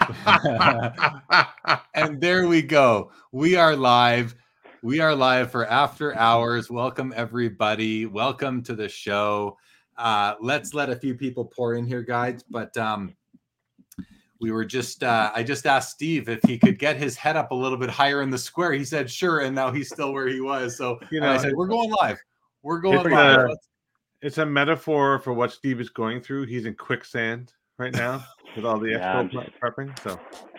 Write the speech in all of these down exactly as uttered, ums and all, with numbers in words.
And there we go. We are live. We are live for After Hours. Welcome, everybody. Welcome to the show. Uh, let's let a few people pour in here, guys. But um, we were just, uh, I just asked Steve if he could get his head up a little bit higher in the square. He said, sure. And now he's still where he was. So You and know, I said, we're going live. We're going it's live. a, it's a metaphor for what Steve is going through. He's in quicksand right now with all the Yeah, expo just, prepping. So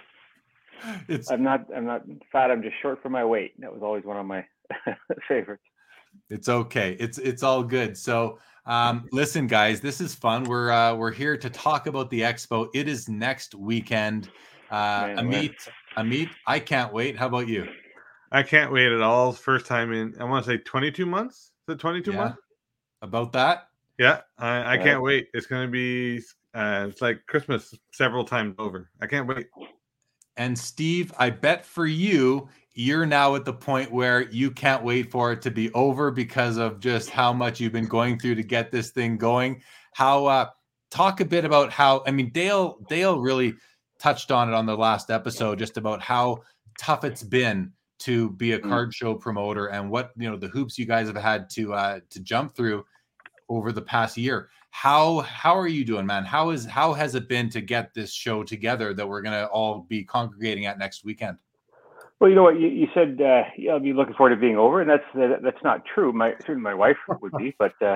it's I'm not, I'm not fat. I'm just short for my weight. That was always one of my favorites. It's okay. It's it's all good. So um, listen, guys, this is fun. We're uh, we're here to talk about the expo. It is next weekend. Uh, Man, Amit, Amit, I can't wait. How about you? I can't wait at all. First time in, I want to say twenty-two months. Is it twenty-two Yeah. months? About that? Yeah, I, I Right. can't wait. It's going to be, uh, it's like Christmas several times over. I can't wait. And Steve, I bet for you, you're now at the point where you can't wait for it to be over because of just how much you've been going through to get this thing going. How uh, talk a bit about how, I mean, Dale, Dale really touched on it on the last episode, just about how tough it's been to be a card show promoter and what, you know, the hoops you guys have had to uh, to jump through over the past year. How how are you doing, man? How is how has it been to get this show together that we're gonna all be congregating at next weekend? Well, you know what you, you said. Uh, yeah, I'll be looking forward to being over, and that's uh, that's not true. My certainly my wife would be, but uh,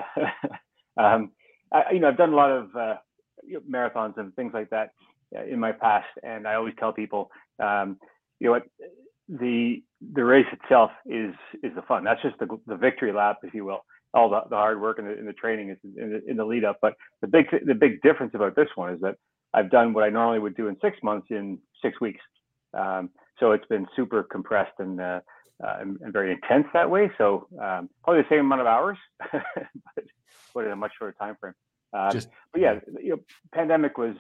um, I, you know I've done a lot of uh, you know, marathons and things like that uh, in my past, and I always tell people, um, you know what, the the race itself is is the fun. That's just the the victory lap, if you will. All the, the hard work and the, and the training is in the, in the lead up. But the big the big difference about this one is that I've done what I normally would do in six months in six weeks. Um, so it's been super compressed and, uh, uh, and, and very intense that way. So um, probably the same amount of hours, but, but in a much shorter time frame. Uh, Just, but yeah, you know, pandemic was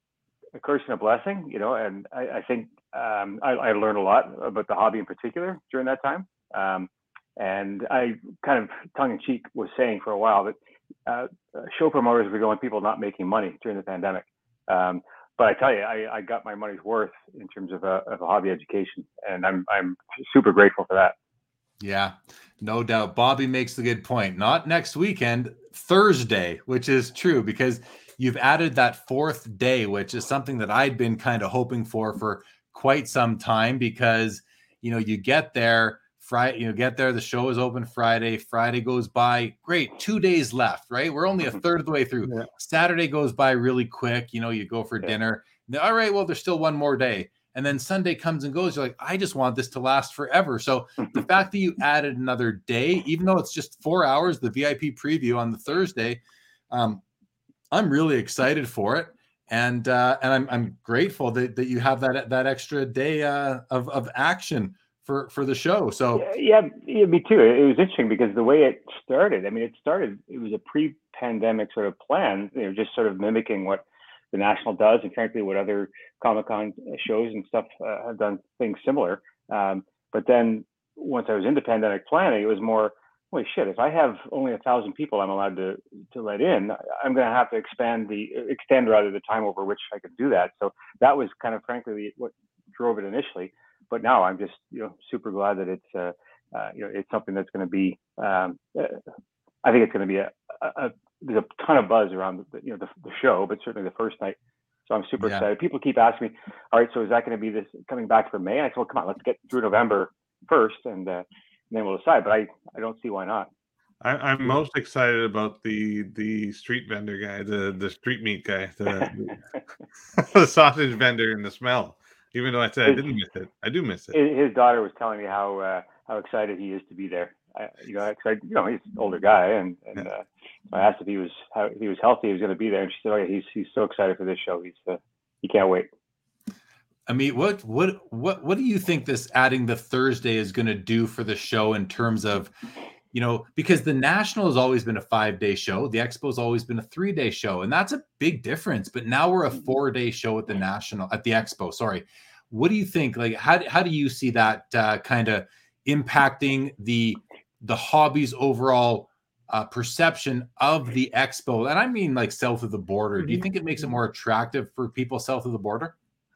a curse and a blessing, you know, and I, I think um, I, I learned a lot about the hobby in particular during that time. Um, And I kind of tongue in cheek was saying for a while that uh, show promoters were the only people not making money during the pandemic. Um, but I tell you, I, I got my money's worth in terms of a, of a hobby education, and I'm I'm super grateful for that. yeah, no doubt. Bobby makes the good point. Not next weekend, Thursday, which is true because you've added that fourth day, which is something that I'd been kind of hoping for for quite some time because, you know, you get there. Friday, you know, get there. The show is open Friday. Friday goes by. Great. Two days left, right? We're only a third of the way through. Yeah. Saturday goes by really quick. You know, you go for Yeah. dinner. All right, well, there's still one more day. And then Sunday comes and goes. You're like, I just want this to last forever. So the fact that you added another day, even though it's just four hours, the V I P preview on the Thursday, um, I'm really excited for it. And uh, and I'm I'm grateful that, that you have that that extra day uh, of, of action for for the show. So yeah, yeah, me too. It was interesting because the way it started, I mean, it started, it was a pre-pandemic sort of plan, you know, just sort of mimicking what the National does and frankly what other Comic-Con shows and stuff uh, have done things similar. Um, but then once I was into pandemic planning, it was more, holy shit, if I have only a thousand people I'm allowed to to let in, I'm going to have to expand the extend rather the time over which I could do that. So that was kind of frankly what drove it initially. But now I'm just, you know, super glad that it's, uh, uh, you know, it's something that's going to be. Um, uh, I think it's going to be a, a, a. There's a ton of buzz around, the, you know, the, the show, but certainly the first night. So I'm super Yeah. excited. People keep asking me, all right, so is that going to be this coming back for May? And I said, well, come on, let's get through November first, and, uh, and then we'll decide. But I, I don't see why not. I, I'm most excited about the the street vendor guy, the the street meat guy, the, the sausage vendor, and the smell. Even though I said I didn't miss it, I do miss it. His daughter was telling me how uh, how excited he is to be there. I, you know, cause I, you know, he's an older guy, and, and Yeah. uh, I asked if he was how if he was healthy, he was going to be there, and she said, "Oh yeah, he's he's so excited for this show. He's uh, he can't wait." I mean, what what what what do you think this adding the Thursday is going to do for the show in terms of, you know, because the National has always been a five-day show, the Expo has always been a three-day show, and that's a big difference. But now we're a four-day show at the National, at the Expo. Sorry, what do you think? Like, how how do you see that uh, kind of impacting the the hobby's overall uh, perception of the Expo? And I mean, like south of the border. Do you think it makes it more attractive for people south of the border?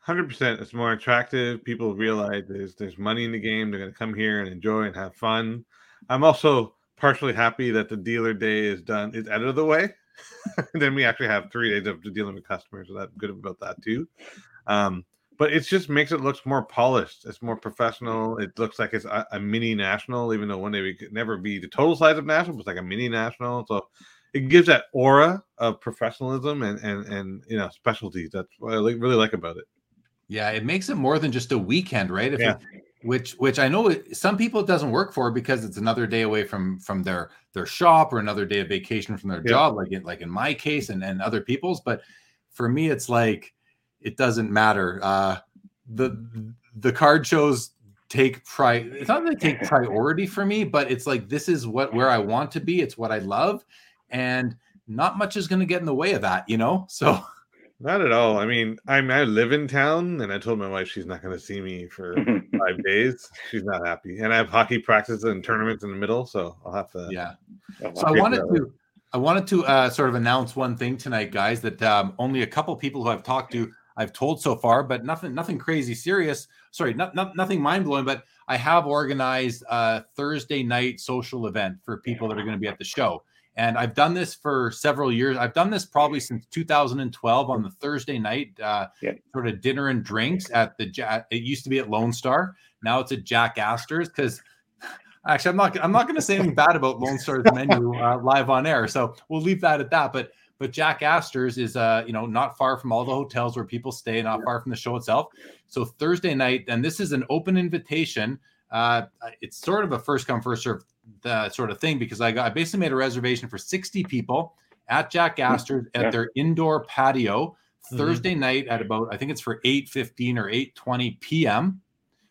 hundred percent. It's more attractive. People realize there's there's money in the game. They're going to come here and enjoy and have fun. I'm also partially happy that the dealer day is done. Is out of the way. Then we actually have three days of dealing with customers, so that's good about that too. Um, but it just makes it look more polished. It's more professional. It looks like it's a, a mini national, even though one day we could never be the total size of national, but it's like a mini national. So it gives that aura of professionalism and and and you know specialty. That's what I like, really like about it. Yeah, it makes it more than just a weekend, right? If Yeah. it, which which I know it, some people it doesn't work for because it's another day away from from their their shop or another day of vacation from their Yeah. job, like in, like in my case and and other people's. But for me, it's like it doesn't matter. Uh, the the card shows take pri. It's not that they take priority for me, but it's like this is what where I want to be. It's what I love, and not much is going to get in the way of that, you know. So. Not at all. I mean, I mean, I live in town, and I told my wife she's not going to see me for five days. She's not happy, and I have hockey practices and tournaments in the middle, so I'll have to. Yeah. Oh, So I figure wanted it out. to, I wanted to uh, sort of announce one thing tonight, guys. That um, only a couple people who I've talked to, I've told so far, but nothing, nothing crazy serious. Sorry, not, not nothing mind blowing. But I have organized a Thursday night social event for people that are going to be at the show. And I've done this for several years. I've done this probably since two thousand twelve on the Thursday night, uh, Yeah. sort of dinner and drinks at the. Ja- It used to be at Lone Star. Now it's at Jack Astor's because actually I'm not. I'm not going to say anything bad about Lone Star's menu uh, live on air. So we'll leave that at that. But but Jack Astor's is uh you know not far from all the hotels where people stay, not far from the show itself. So Thursday night, and this is an open invitation. Uh, it's sort of a first come first serve the sort of thing because I got I basically made a reservation for sixty people at Jack Astor's at Yeah. their indoor patio Mhm. Thursday night at about I think it's for eight fifteen or eight twenty p.m.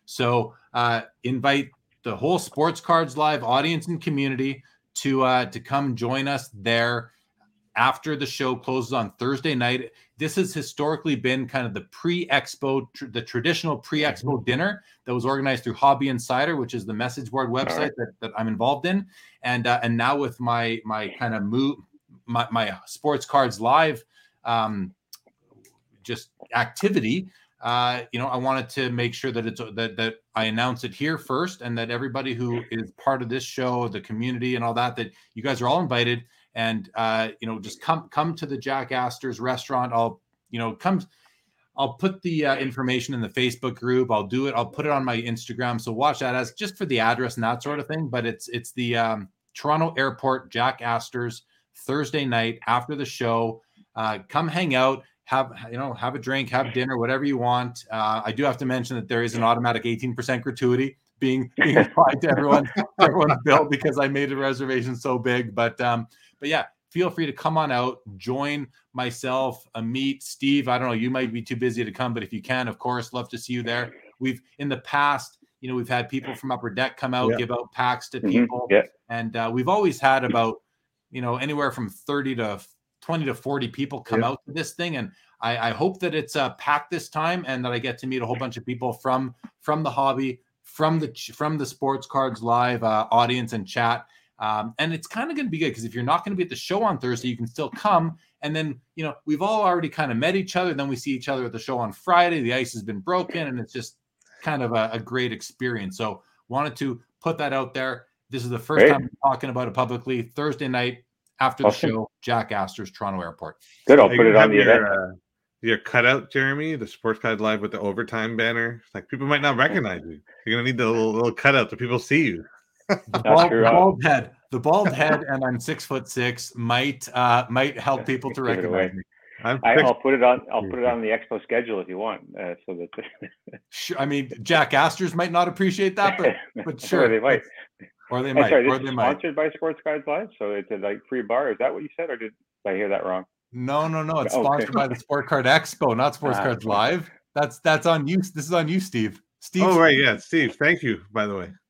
So uh, invite the whole Sports Cards Live audience and community to uh, to come join us there after the show closes on Thursday night. This has historically been kind of the pre-expo, tr- the traditional pre-expo dinner that was organized through Hobby Insider, which is the message board website right. that, that I'm involved in. And uh, and now with my my kind of move, my, my Sports Cards Live um, just activity, uh, you know, I wanted to make sure that it's that that I announce it here first, and that everybody who is part of this show, the community, and all that, that you guys are all invited. And uh, you know, just come come to the Jack Astor's restaurant. I'll you know come. I'll put the uh, information in the Facebook group. I'll do it. I'll put it on my Instagram. So watch that as just for the address and that sort of thing. But it's it's the um, Toronto Airport Jack Astor's Thursday night after the show. Uh, come hang out. Have you know have a drink, have dinner, whatever you want. Uh, I do have to mention that there is an automatic eighteen percent gratuity being being applied to everyone everyone's bill because I made a reservation so big. But um, but yeah, feel free to come on out, join myself, Amit, Steve. I don't know, you might be too busy to come, but if you can, of course, love to see you there. We've in the past, you know, we've had people from Upper Deck come out, Yeah. give out packs to Mhm. people, Yeah. and uh, we've always had about you know anywhere from thirty to twenty to forty people come Yeah. out to this thing, and I, I hope that it's uh, packed this time, and that I get to meet a whole bunch of people from from the hobby, from the from the Sports Cards Live uh, audience and chat. Um, and it's kind of going to be good because if you're not going to be at the show on Thursday, you can still come. And then, you know, we've all already kind of met each other. Then we see each other at the show on Friday. The ice has been broken, and it's just kind of a, a great experience. So wanted to put that out there. This is the first Great. time I'm talking about it publicly. Thursday night after the Awesome. show, Jack Astor's, Toronto Airport. Good. I'll Are put you it gonna on the have event. your, uh, your cutout, Jeremy, the Sports Card Live with the overtime banner. Like people might not recognize you. You're gonna need the little, little cutout so people see you. The That's bald, true. the bald head, the bald head, and I'm six foot six. Might uh, might help people to Give it recognize away. me. I'm I, six- I'll put it on. I'll put it on the expo schedule if you want, uh, so that. Sure, I mean, Jack Astor's might not appreciate that, but but Or sure, they might. or they I'm might, sorry, or this they is might. sponsored by Sports Cards Live, so it's a like free bar. Is that what you said, or did I hear that wrong? No, no, no. It's Okay. sponsored by the Sport Card Expo, not Sports Ah, Cards okay. Live. That's that's on you. This is on you, Steve. Steve. Oh right, yeah, Steve. Thank you, by the way.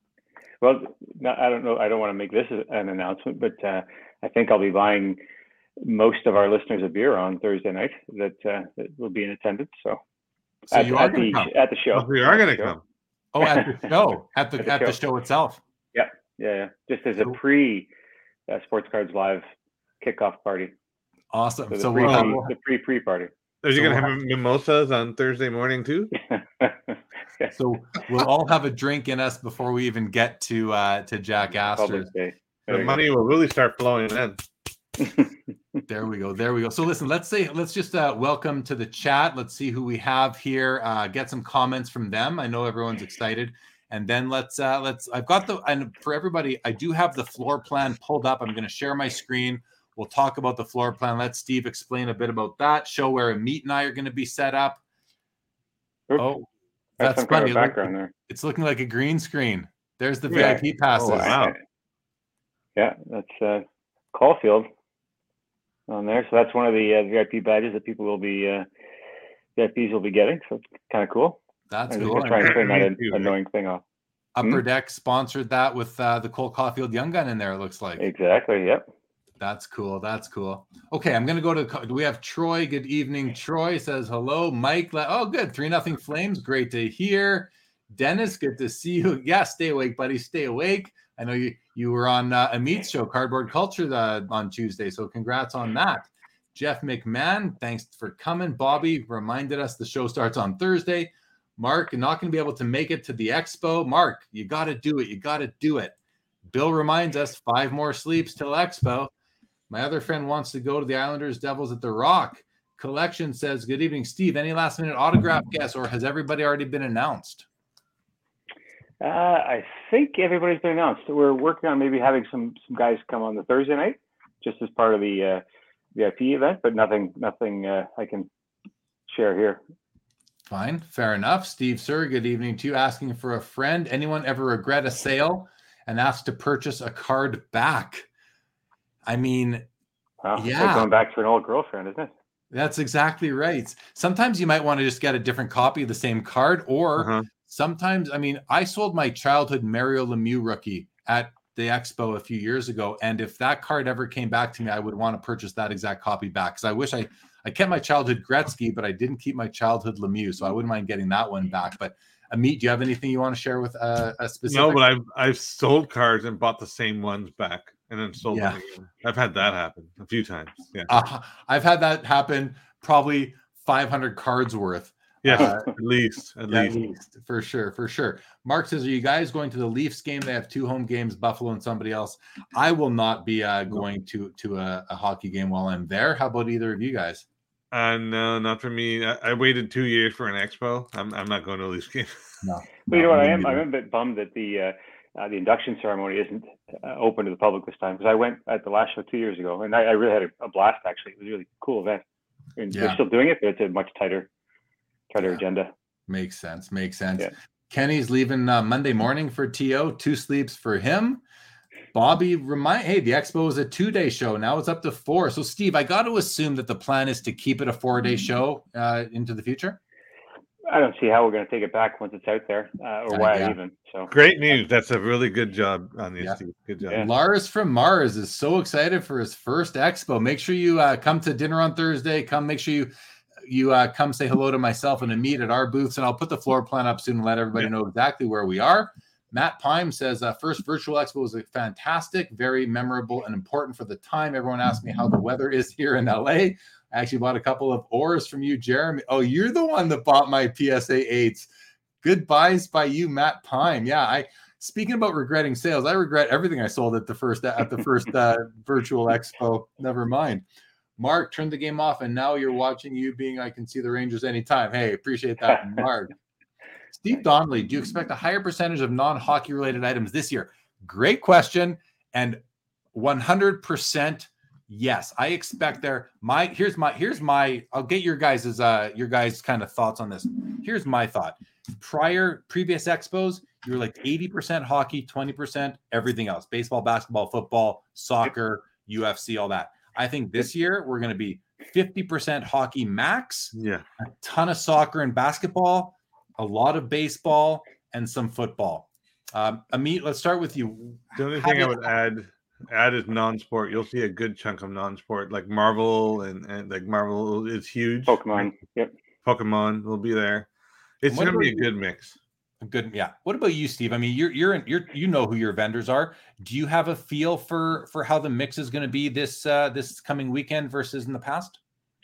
Well, no, I don't know. I don't want to make this an announcement, but uh, I think I'll be buying most of our listeners a beer on Thursday night that uh, that will be in attendance. So, So at, you are at going the to come. at the show. Oh, we are At the gonna show. come. Oh, at the show, at the At the at the show. show itself. Yeah, yeah. Just as a Cool. pre uh, Sports Cards Live kickoff party. Awesome. So the So pre we'll have, pre we'll, the pre pre party. Are you So going to we'll have mimosas on Thursday morning too? Yeah. So we'll all have a drink in us before we even get to uh, to Jack Astor's. Public Day. The There you money will really start flowing then. go. There we go. There we go. So listen, let's say let's just uh, welcome to the chat. Let's see who we have here. Uh, get some comments from them. I know everyone's excited. And then let's uh, let's. I've got the and for everybody, I do have the floor plan pulled up. I'm going to share my screen. We'll talk about the floor plan. Let Steve explain a bit about that. Show where Amit and I are going to be set up. Oops. Oh, That's that's some kind funny. of Look, background there. it's looking like a green screen. There's the Yeah. V I P passes. Oh, wow. Yeah, that's uh, Caulfield on there. So that's one of the uh, V I P badges that people will be uh, V I Ps will be getting. So it's kind of cool. That's I'm cool. just trying to turn that Me an- too, right? annoying thing off. Upper Hmm? Deck sponsored that with uh, the Cole Caulfield Young Gun in there. It looks like. Exactly. Yep. That's cool. That's cool. Okay, I'm gonna go to. Do we have Troy? Good evening. Troy says hello. Mike. Oh, good. Three nothing Flames. Great to hear. Dennis, good to see you. Yeah, stay awake, buddy. Stay awake. I know you you were on uh, Amit's show, Cardboard Culture, uh, on Tuesday. So congrats on that. Jeff McMahon, thanks for coming. Bobby reminded us the show starts on Thursday. Mark, you're not going to be able to make it to the expo. Mark, you got to do it. You got to do it. Bill reminds us five more sleeps till expo. My other friend wants to go to the Islanders Devils at the Rock. Collection says, good evening, Steve. Any last minute autograph guess, or has everybody already been announced? Uh, I think everybody's been announced. We're working on maybe having some some guys come on the Thursday night, just as part of the uh, V I P event, but nothing nothing uh, I can share here. Fine, fair enough. Steve Sir, good evening to you. Asking for a friend. Anyone ever regret a sale and asked to purchase a card back? I mean, Wow. It's Yeah. like going back to an old girlfriend, isn't it? that's exactly right. Sometimes you might want to just get a different copy of the same card, or Uh-huh. sometimes, I mean, I sold my childhood Mario Lemieux rookie at the expo a few years ago, and if that card ever came back to me, I would want to purchase that exact copy back, because I wish I I kept my childhood Gretzky, but I didn't keep my childhood Lemieux, so I wouldn't mind getting that one back. But Amit, do you have anything you want to share with uh, a specific? No, but I've I've sold cards and bought the same ones back and then sold Yeah. them again. I've had that happen a few times. Yeah. Uh, I've had that happen probably five hundred cards worth. Yes, Uh, at least. At At least. least, for sure, for sure. Mark says, are you guys going to the Leafs game? They have two home games, Buffalo and somebody else. I will not be uh, going to to a, a hockey game while I'm there. How about either of you guys? Uh, no, not for me. I, I waited two years for an expo. I'm I'm not going to these games. No. But you know what? I me am neither. I'm a bit bummed that the uh, uh, the induction ceremony isn't uh, open to the public this time, because I went at the last show two years ago, and I, I really had a, a blast. Actually, it was a really cool event. And Yeah. they're still doing it, but it's a much tighter tighter Yeah. agenda. Makes sense. Makes sense. Yeah. Kenny's leaving uh, Monday morning for T O. Two sleeps for him. Bobby, remind hey, the expo is a two-day show. Now it's up to four. So, Steve, I got to assume that the plan is to keep it a four-day show uh, into the future. I don't see how we're going to take it back once it's out there, uh, or Uh, why yeah. even. So Great news. That's a really good job on this, Yeah. Steve. Good job. Yeah. Lars from Mars is so excited for his first expo. Make sure you uh, come to dinner on Thursday. Come, make sure you you uh, come say hello to myself and Amit at our booths, and I'll put the floor plan up soon and let everybody Yeah. know exactly where we are. Matt Pime says, uh, first virtual expo was fantastic, very memorable and important for the time. Everyone asked me how the weather is here in L A. I actually bought a couple of oars from you, Jeremy. Oh, you're the one that bought my P S A eights. Good buys by you, Matt Pime. Yeah, I speaking about regretting sales, I regret everything I sold at the first at the first uh, virtual expo. Never mind. Mark, turn the game off, and now you're watching you being I can see the Rangers anytime. Hey, appreciate that, Mark. Steve Donnelly, do you expect a higher percentage of non-hockey related items this year? Great question, and one hundred percent yes. I expect there. My here's my here's my. I'll get your guys' uh your guys' kind of thoughts on this. Here's my thought. Prior previous expos, you were like eighty percent hockey, twenty percent everything else: baseball, basketball, football, soccer, U F C, all that. I think this year we're going to be fifty percent hockey max, Yeah. a ton of soccer and basketball, a lot of baseball, and some football. Um, Amit, let's start with you. The only How thing I did- would add add is non-sport. You'll see a good chunk of non-sport, like Marvel and, and like Marvel is huge. Pokemon. Yep. Pokemon will be there. It's What going to be a about good mix. Good, yeah. What about you, Steve? I mean, you're you're in, you're you know who your vendors are. Do you have a feel for for how the mix is going to be this uh, this coming weekend versus in the past?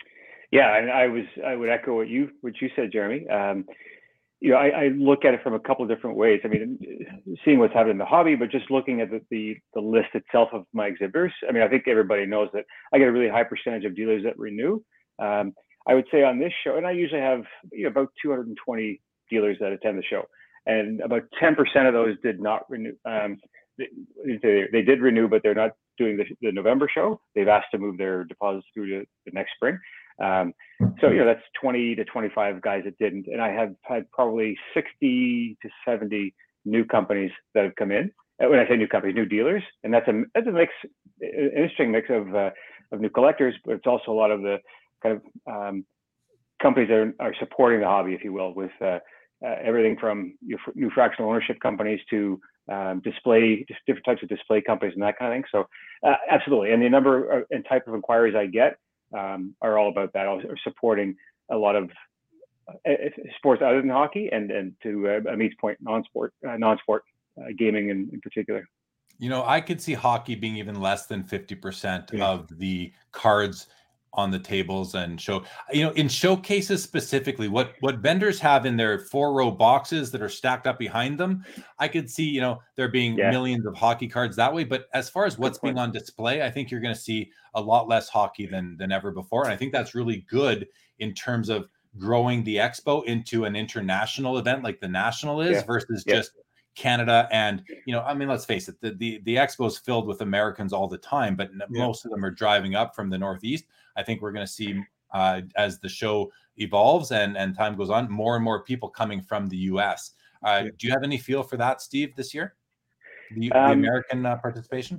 Yeah, and I was I would echo what you what you said, Jeremy. Um, you know, I, I look at it from a couple of different ways. I mean, seeing what's happening in the hobby, but just looking at the, the the list itself of my exhibitors. I mean, I think everybody knows that I get a really high percentage of dealers that renew. Um, I would say on this show, and I usually have you know, about two hundred twenty dealers that attend the show, and about ten percent of those did not renew. Um, they, they, they did renew, but they're not doing the, the November show. They've asked to move their deposits through to the next spring. Um, so, you know, that's twenty to twenty-five guys that didn't. And I have had probably sixty to seventy new companies that have come in. When I say new companies, new dealers. And that's a, that's a mix, an interesting mix of, uh, of new collectors, but it's also a lot of the kind of um, companies that are, are supporting the hobby, if you will, with uh, uh, everything from your new fractional ownership companies to um, display, just different types of display companies and that kind of thing. So uh, absolutely. And the number of, and type of inquiries I get um, are all about that, are supporting a lot of uh, sports other than hockey, and, and to uh, Amit's point, non-sport, uh, non-sport uh, gaming in, in particular. You know, I could see hockey being even less than fifty percent Yeah. of the cards on the tables and show, you know, in showcases specifically, what what vendors have in their four row boxes that are stacked up behind them, I could see, you know, there being Yeah. millions of hockey cards that way. But as far as what's being on display, I think you're going to see a lot less hockey than than ever before. And I think that's really good in terms of growing the expo into an international event like the National is, Yeah. versus Yeah. just Canada. And, you know, I mean, let's face it, the, the, the expo is filled with Americans all the time, but yeah. most of them are driving up from the Northeast. I think we're going to see uh, as the show evolves and, and time goes on, more and more people coming from the U S. Uh, yeah. Do you have any feel for that, Steve, this year? The, um, the American uh, participation?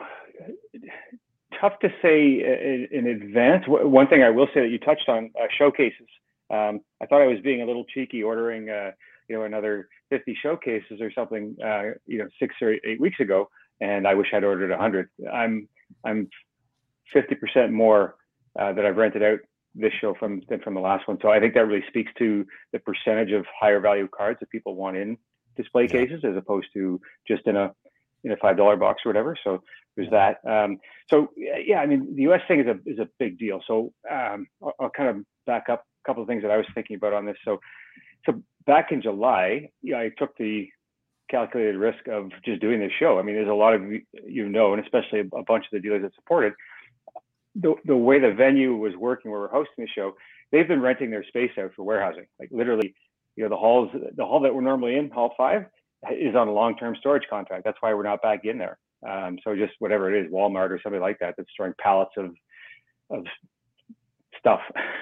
Tough to say in, in advance. One thing I will say that you touched on, uh, showcases. Um, I thought I was being a little cheeky ordering, uh, you know, another fifty showcases or something, uh, you know, six or eight weeks ago, and I wish I'd ordered a hundred. I'm I'm fifty percent more uh, that I've rented out this show from than from the last one. So I think that really speaks to the percentage of higher value cards that people want in display yeah. cases, as opposed to just in a in a five dollar box or whatever. So there's that. Um, so yeah, I mean, the U S thing is a is a big deal. So um, I'll, I'll kind of back up a couple of things that I was thinking about on this. So so back in July, yeah, I took the calculated risk of just doing this show. I mean, there's a lot of, you know, and especially a bunch of the dealers that supported the the way the venue was working, where we're hosting the show. They've been renting their space out for warehousing. Like literally, you know, the halls, the hall that we're normally in, hall five, is on a long-term storage contract. That's why we're not back in there. Um, so just whatever it is, Walmart or something like that, that's storing pallets of of stuff.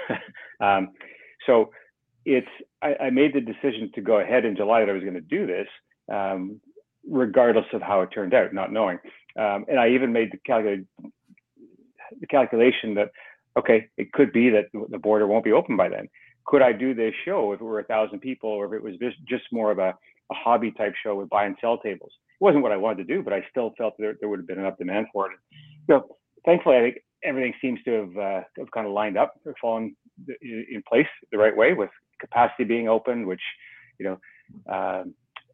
um, so it's I, I made the decision to go ahead in July that I was going to do this, um, regardless of how it turned out, not knowing. Um, and I even made the calculated the calculation that, okay, it could be that the border won't be open by then. Could I do this show if it were a thousand people, or if it was just, just more of a, a hobby type show with buy and sell tables? It wasn't what I wanted to do, but I still felt there, there would have been enough demand for it. So thankfully, I think everything seems to have, uh, have kind of lined up or fallen in place the right way, with capacity being open, which, you know, um,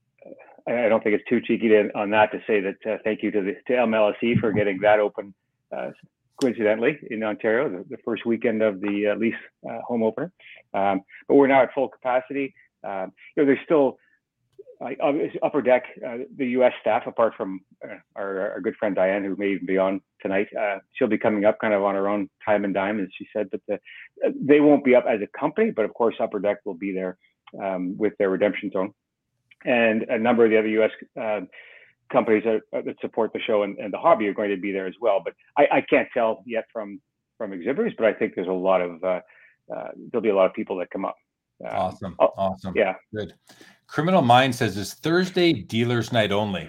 I don't think it's too cheeky to, on that to say that uh, thank you to the to M L S E for getting that open, uh, coincidentally, in Ontario, the, the first weekend of the uh, lease uh, home opener. Um, but we're now at full capacity. Um, you know, there's still like uh, Upper Deck, uh, the U S staff, apart from uh, our, our good friend Diane, who may even be on tonight. Uh, she'll be coming up kind of on her own time and dime, as she said, but the, they won't be up as a company, but of course Upper Deck will be there um, with their redemption zone. And a number of the other U S uh, companies that, that support the show and, and the hobby are going to be there as well. But I, I can't tell yet from from exhibitors, but I think there's a lot of, uh, uh, there'll be a lot of people that come up. Um, awesome. Oh, awesome. Yeah. Good. Criminal Mind says, is Thursday dealers night only?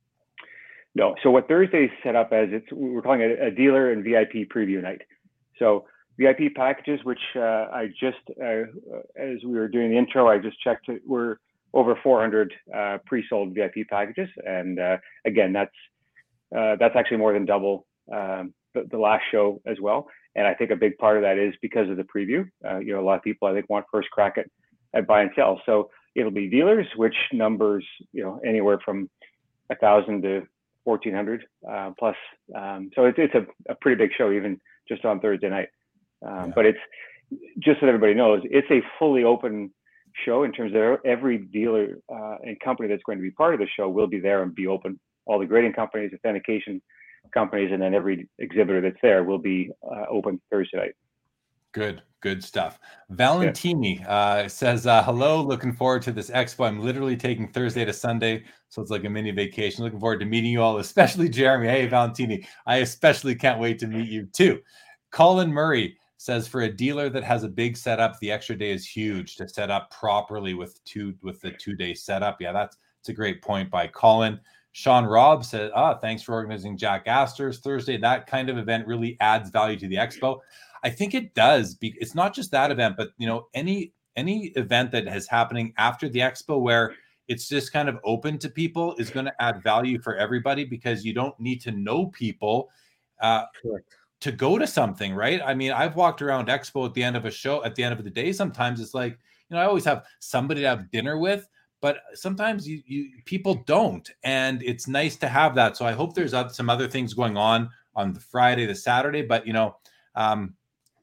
No. So what Thursday is set up as, it's we're calling it a dealer and V I P preview night. So V I P packages, which uh, I just, uh, as we were doing the intro, I just checked, we're over four hundred uh, pre-sold V I P packages. And uh, again, that's uh, that's actually more than double um, the, the last show as well. And I think a big part of that is because of the preview. Uh, you know, a lot of people, I think, want first crack at, at buy and sell. So it'll be dealers, which numbers, you know, anywhere from a thousand to fourteen hundred uh, plus. Um, so it's, it's a, a pretty big show, even just on Thursday night. Um, yeah. But it's, just so everybody knows, it's a fully open show in terms of every dealer uh, and company that's going to be part of the show will be there and be open. All the grading companies, authentication companies, and then every exhibitor that's there will be uh, open Thursday night. Good, good stuff. Valentini yeah. uh, says, uh, hello, looking forward to this expo. I'm literally taking Thursday to Sunday, so it's like a mini vacation. Looking forward to meeting you all, especially Jeremy. Hey, Valentini, I especially can't wait to meet you too. Colin Murray says, for a dealer that has a big setup, the extra day is huge to set up properly with two with the two-day setup. Yeah, that's, that's a great point by Colin. Sean Robb said, ah, thanks for organizing Jack Astor's Thursday. That kind of event really adds value to the expo. I think it does. It's not just that event, but you know, any any event that is happening after the expo where it's just kind of open to people is going to add value for everybody, because you don't need to know people uh, to go to something, right? I mean, I've walked around expo at the end of a show, at the end of the day. Sometimes it's like, you know, I always have somebody to have dinner with, but sometimes you, you people don't, and it's nice to have that. So I hope there's some other things going on on the Friday, the Saturday, but you know, um,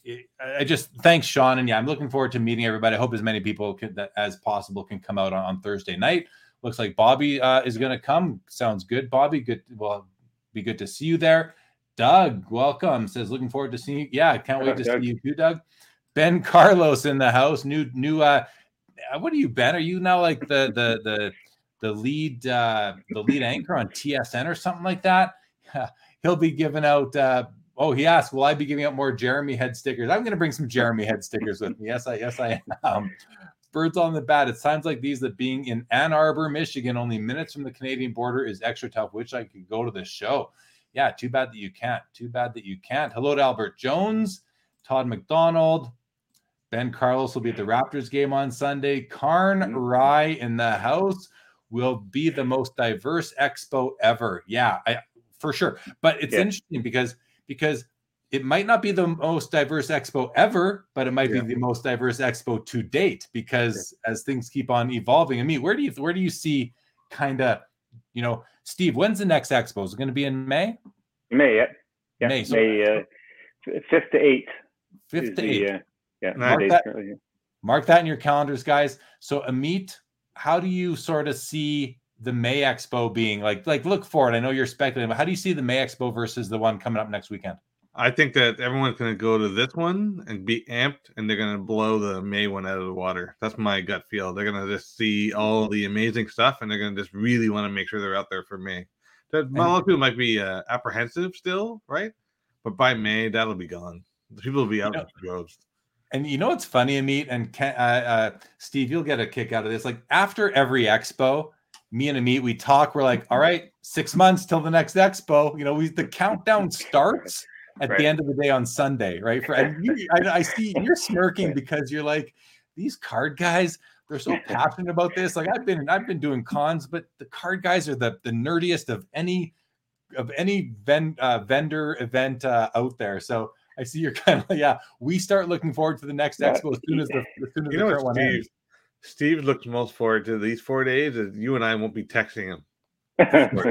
I just thanks Sean, and yeah, I'm looking forward to meeting everybody. I hope as many people can, that, as possible can come out on, on Thursday night. Looks like Bobby uh, is going to come. Sounds good, Bobby. Good. Well, be good to see you there. Doug, welcome. Says looking forward to seeing you. Yeah, can't wait to Doug. see you too, Doug. Ben Carlos in the house. New, new. Uh, what are you, Ben? Are you now like the the the the lead uh, the lead anchor on T S N or something like that? He'll be giving out. Uh, Oh, he asked, will I be giving out more Jeremy head stickers? I'm going to bring some Jeremy head stickers with me. Yes, I yes, I am. Birds on the bat. It sounds like these that being in Ann Arbor, Michigan, only minutes from the Canadian border is extra tough. Wish I could go to this show. Yeah, too bad that you can't. Too bad that you can't. Hello to Albert Jones, Todd McDonald. Ben Carlos will be at the Raptors game on Sunday. Karn Rye in the house. Will be the most diverse expo ever. Yeah, I, for sure. But it's yeah. interesting because because it might not be the most diverse expo ever, but it might yeah. be the most diverse expo to date, because yeah. as things keep on evolving. I mean, where do you where do you see kind of, you know, Steve, when's the next expo? Is it going to be in May? May, yeah. yeah. May, so, May uh, fifth to eighth. Fifth to eighth. Uh, yeah, mark that, mark that in your calendars, guys. So Amit, how do you sort of see the May Expo being like, like look forward? I know you're speculating, but how do you see the May Expo versus the one coming up next weekend? I think that everyone's going to go to this one and be amped, and they're going to blow the May one out of the water. That's my gut feel. They're going to just see all the amazing stuff, and they're going to just really want to make sure they're out there for May. That, a lot of people might be uh, apprehensive still, right? But by May, that'll be gone. The people will be out in the droves. And you know what's funny, Amit and Ken, uh, uh, Steve, you'll get a kick out of this. Like after every expo, me and Amit, we talk. We're like, all right, six months till the next expo. You know, we the countdown starts at right. the end of the day on Sunday, right? For and you, I, I see you're smirking because you're like, these card guys, they're so passionate about this. Like I've been, I've been doing cons, but the card guys are the the nerdiest of any of any ven, uh, vendor event uh, out there. So I see you're kind of like, yeah, we start looking forwed to the next yeah. expo as soon as the, as soon as you the know current one Steve, ends. Steve looks most forward to these four days is you and I won't be texting him. Well,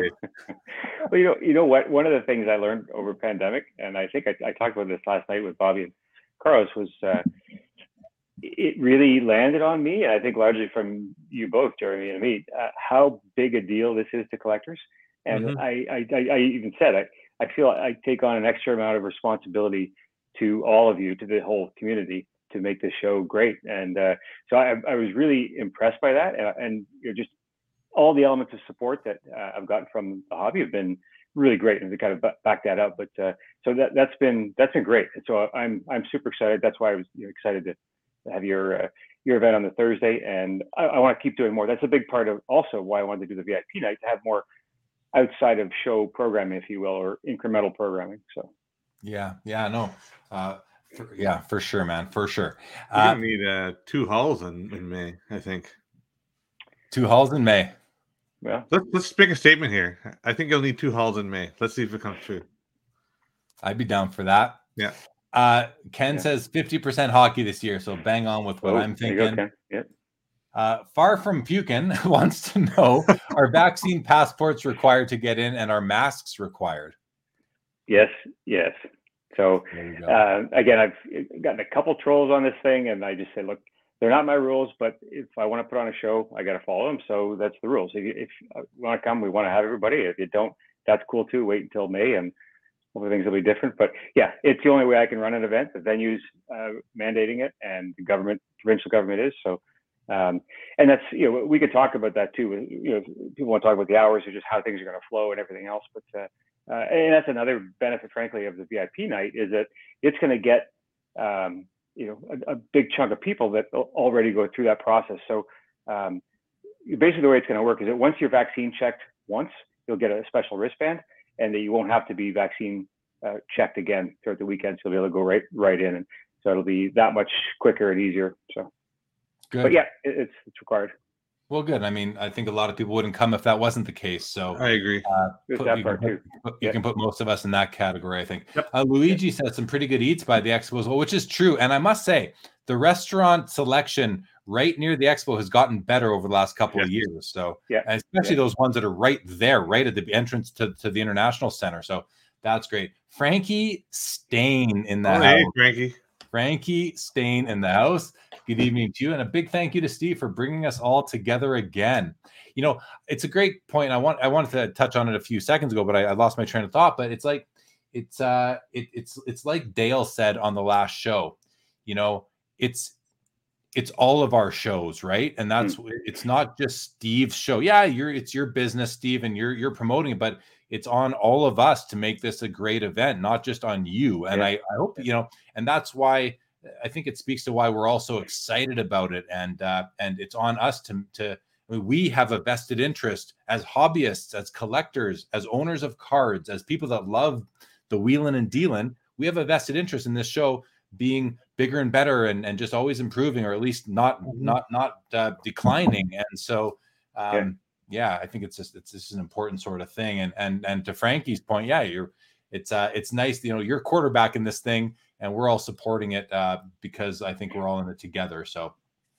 you know, you know what? One of the things I learned over pandemic, and I think I, I talked about this last night with Bobby and Carlos, was uh, it really landed on me, and I think largely from you both, Jeremy and me, uh, how big a deal this is to collectors. And mm-hmm. I, I, I even said, I, I feel I take on an extra amount of responsibility to all of you, to the whole community, to make this show great. And uh, so I, I was really impressed by that. And, and you know, just all the elements of support that uh, I've gotten from the hobby have been really great, and to kind of back that up. But uh, so that that's been that's been great. And so I'm I'm super excited. That's why I was you know, excited to have your uh, your event on the Thursday, and I, I want to keep doing more. That's a big part of also why I wanted to do the V I P night, to have more outside of show programming, if you will, or incremental programming. So yeah, yeah, no. Uh, For, yeah, for sure, man, for sure. We're gonna uh, need uh, two halls in, in May, I think. Two halls in May. Yeah. Let's let's make a statement here. I think you'll need two halls in May. Let's see if it comes true. I'd be down for that. Yeah. Uh, Ken yeah. says fifty percent hockey this year, so bang on with what oh, I'm thinking. There you go, Ken. Yeah. Uh, Far from Pukin wants to know: are vaccine passports required to get in, and are masks required? Yes, yes. So uh, again, I've gotten a couple trolls on this thing, and I just say, look, they're not my rules, but if I want to put on a show, I got to follow them. So that's the rules. If you, if you want to come, we want to have everybody. If you don't, that's cool too. Wait until May, and hopefully things will be different. But yeah, it's the only way I can run an event. The venue's uh, mandating it, and the government, provincial government is. So, um, and that's, you know, we could talk about that too. You know, people want to talk about the hours or just how things are going to flow and everything else. But uh, uh, and that's another benefit, frankly, of the V I P night, is that it's going to get um, you know, a, a big chunk of people that already go through that process. So um, basically the way it's going to work is that once you're vaccine checked once, you'll get a special wristband, and that you won't have to be vaccine uh, checked again throughout the weekend. So you'll be able to go right, right in. And so it'll be that much quicker and easier. So, good. But yeah, it, it's, it's required. Well, good. I mean, I think a lot of people wouldn't come if that wasn't the case. So I agree. Uh, There's put, that you part can too. put, you Yeah. can put most of us in that category, I think. Yep. Uh, Luigi said some pretty good eats by the expo as well, which is true. And I must say, the restaurant selection right near the expo has gotten better over the last couple of Yes. years. So, Yeah. and especially Yeah. those ones that are right there, right at the entrance to, to the International Center. So that's great. Frankie Stain in the Oh, house. hey, Frankie. Frankie Stain in the house. Good evening to you, and a big thank you to Steve for bringing us all together again. You know, it's a great point. I want I wanted to touch on it a few seconds ago, but I, I lost my train of thought. But it's like it's uh it, it's it's like Dale said on the last show. You know, it's it's all of our shows, right? And that's mm. it's not just Steve's show. Yeah, you're it's your business, Steve, and you're you're promoting it, but it's on all of us to make this a great event, not just on you. And yeah. I, I hope, you know, and that's why I think it speaks to why we're all so excited about it. And, uh, and it's on us to, to, I mean, we have a vested interest as hobbyists, as collectors, as owners of cards, as people that love the wheeling and dealing. We have a vested interest in this show being bigger and better and, and just always improving, or at least not, mm-hmm. not, not uh, declining. And so, um, yeah. Yeah, I think it's just it's just an important sort of thing. And and and to Frankie's point, yeah, you're it's uh it's nice, you know, you're quarterback in this thing, and we're all supporting it uh, because I think we're all in it together. So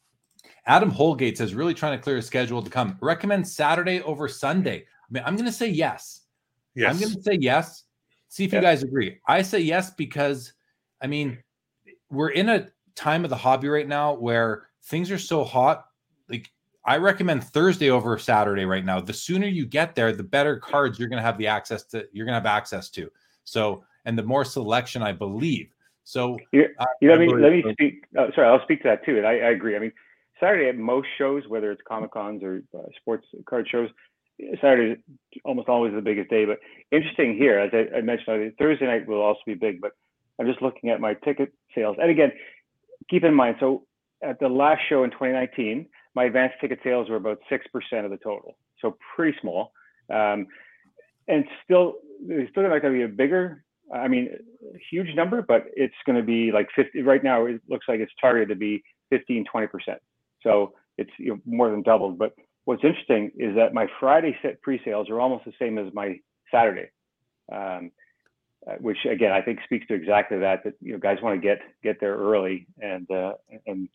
Adam Holgate says, really trying to clear a schedule to come. Recommend Saturday over Sunday. I mean, I'm gonna say yes. Yes. I'm gonna say yes. See if yeah. you guys agree. I say yes because I mean, we're in a time of the hobby right now where things are so hot. Like, I recommend Thursday over Saturday right now. The sooner you get there, the better cards you're going to have the access to. You're going to have access to. So, and the more selection, I believe. So, yeah, uh, yeah, let me let me speak. Uh, sorry, I'll speak to that too. And I, I agree. I mean, Saturday at most shows, whether it's Comic Cons or uh, sports card shows, Saturday is almost always the biggest day. But interesting here, as I, I mentioned, Thursday night will also be big. But I'm just looking at my ticket sales, and again, keep in mind. So, at the last show in twenty nineteen. My advanced ticket sales were about six percent of the total, so pretty small. Um, and still, it's still not going to be a bigger, I mean, huge number, but it's going to be like fifty. Right now, it looks like it's targeted to be fifteen, twenty percent. So it's, you know, more than doubled. But what's interesting is that my Friday set pre-sales are almost the same as my Saturday, um, which again, I think speaks to exactly that, that, you know, guys want to get get there early and uh, and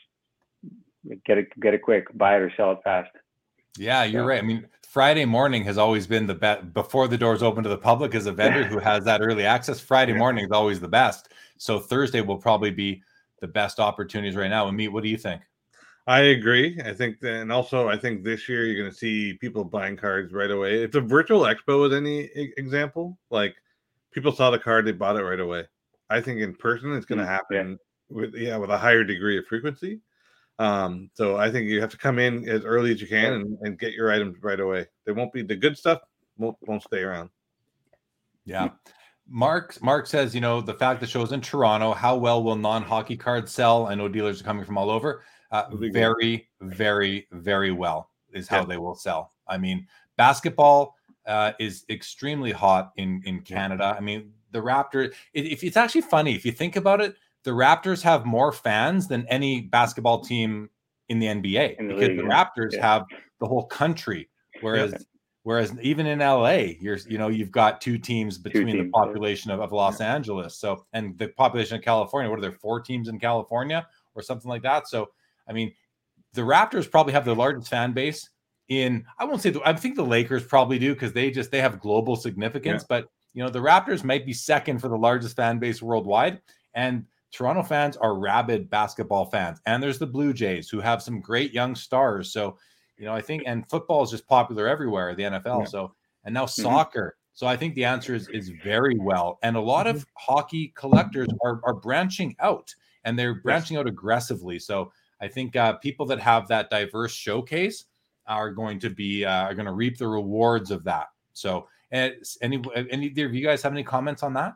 get it get it quick, buy it or sell it fast. Yeah, you're so. right. I mean, Friday morning has always been the best before the doors open to the public. As a vendor who has that early access, Friday yeah. morning is always the best. So Thursday will probably be the best opportunities right now. And me, what do you think? I agree. I think that, and also I think this year you're going to see people buying cards right away. If the virtual expo is any example, like people saw the card, they bought it right away. I think in person it's going to happen yeah. with yeah with a higher degree of frequency. Um, so I think you have to come in as early as you can and, and get your items right away. They won't be the good stuff won't won't stay around. Yeah. Mark Mark says, you know, the fact the show's in Toronto, how well will non-hockey cards sell? I know dealers are coming from all over. Uh, very, very, very well is how yeah. they will sell. I mean, basketball uh, is extremely hot in in Canada. I mean, the Raptors. It, if it's actually funny if you think about it. The Raptors have more fans than any basketball team in the N B A in the because league, the yeah. Raptors yeah. have the whole country, whereas yeah. whereas even in L A, you're you know you've got two teams between two teams, the population yeah. of, of Los yeah. Angeles. So and the population of California, what are there four teams in California or something like that? So I mean, the Raptors probably have the largest fan base in. I won't say the, I think the Lakers probably do because they just they have global significance, yeah. but you know, the Raptors might be second for the largest fan base worldwide, and Toronto fans are rabid basketball fans. And there's the Blue Jays, who have some great young stars. So, you know, I think, and football is just popular everywhere, the N F L. Yeah. So, and now mm-hmm. soccer. So I think the answer is is very well. And a lot mm-hmm. of hockey collectors are, are branching out, and they're branching yes. out aggressively. So I think uh, people that have that diverse showcase are going to be uh, are going to reap the rewards of that. So, and any any of you guys have any comments on that?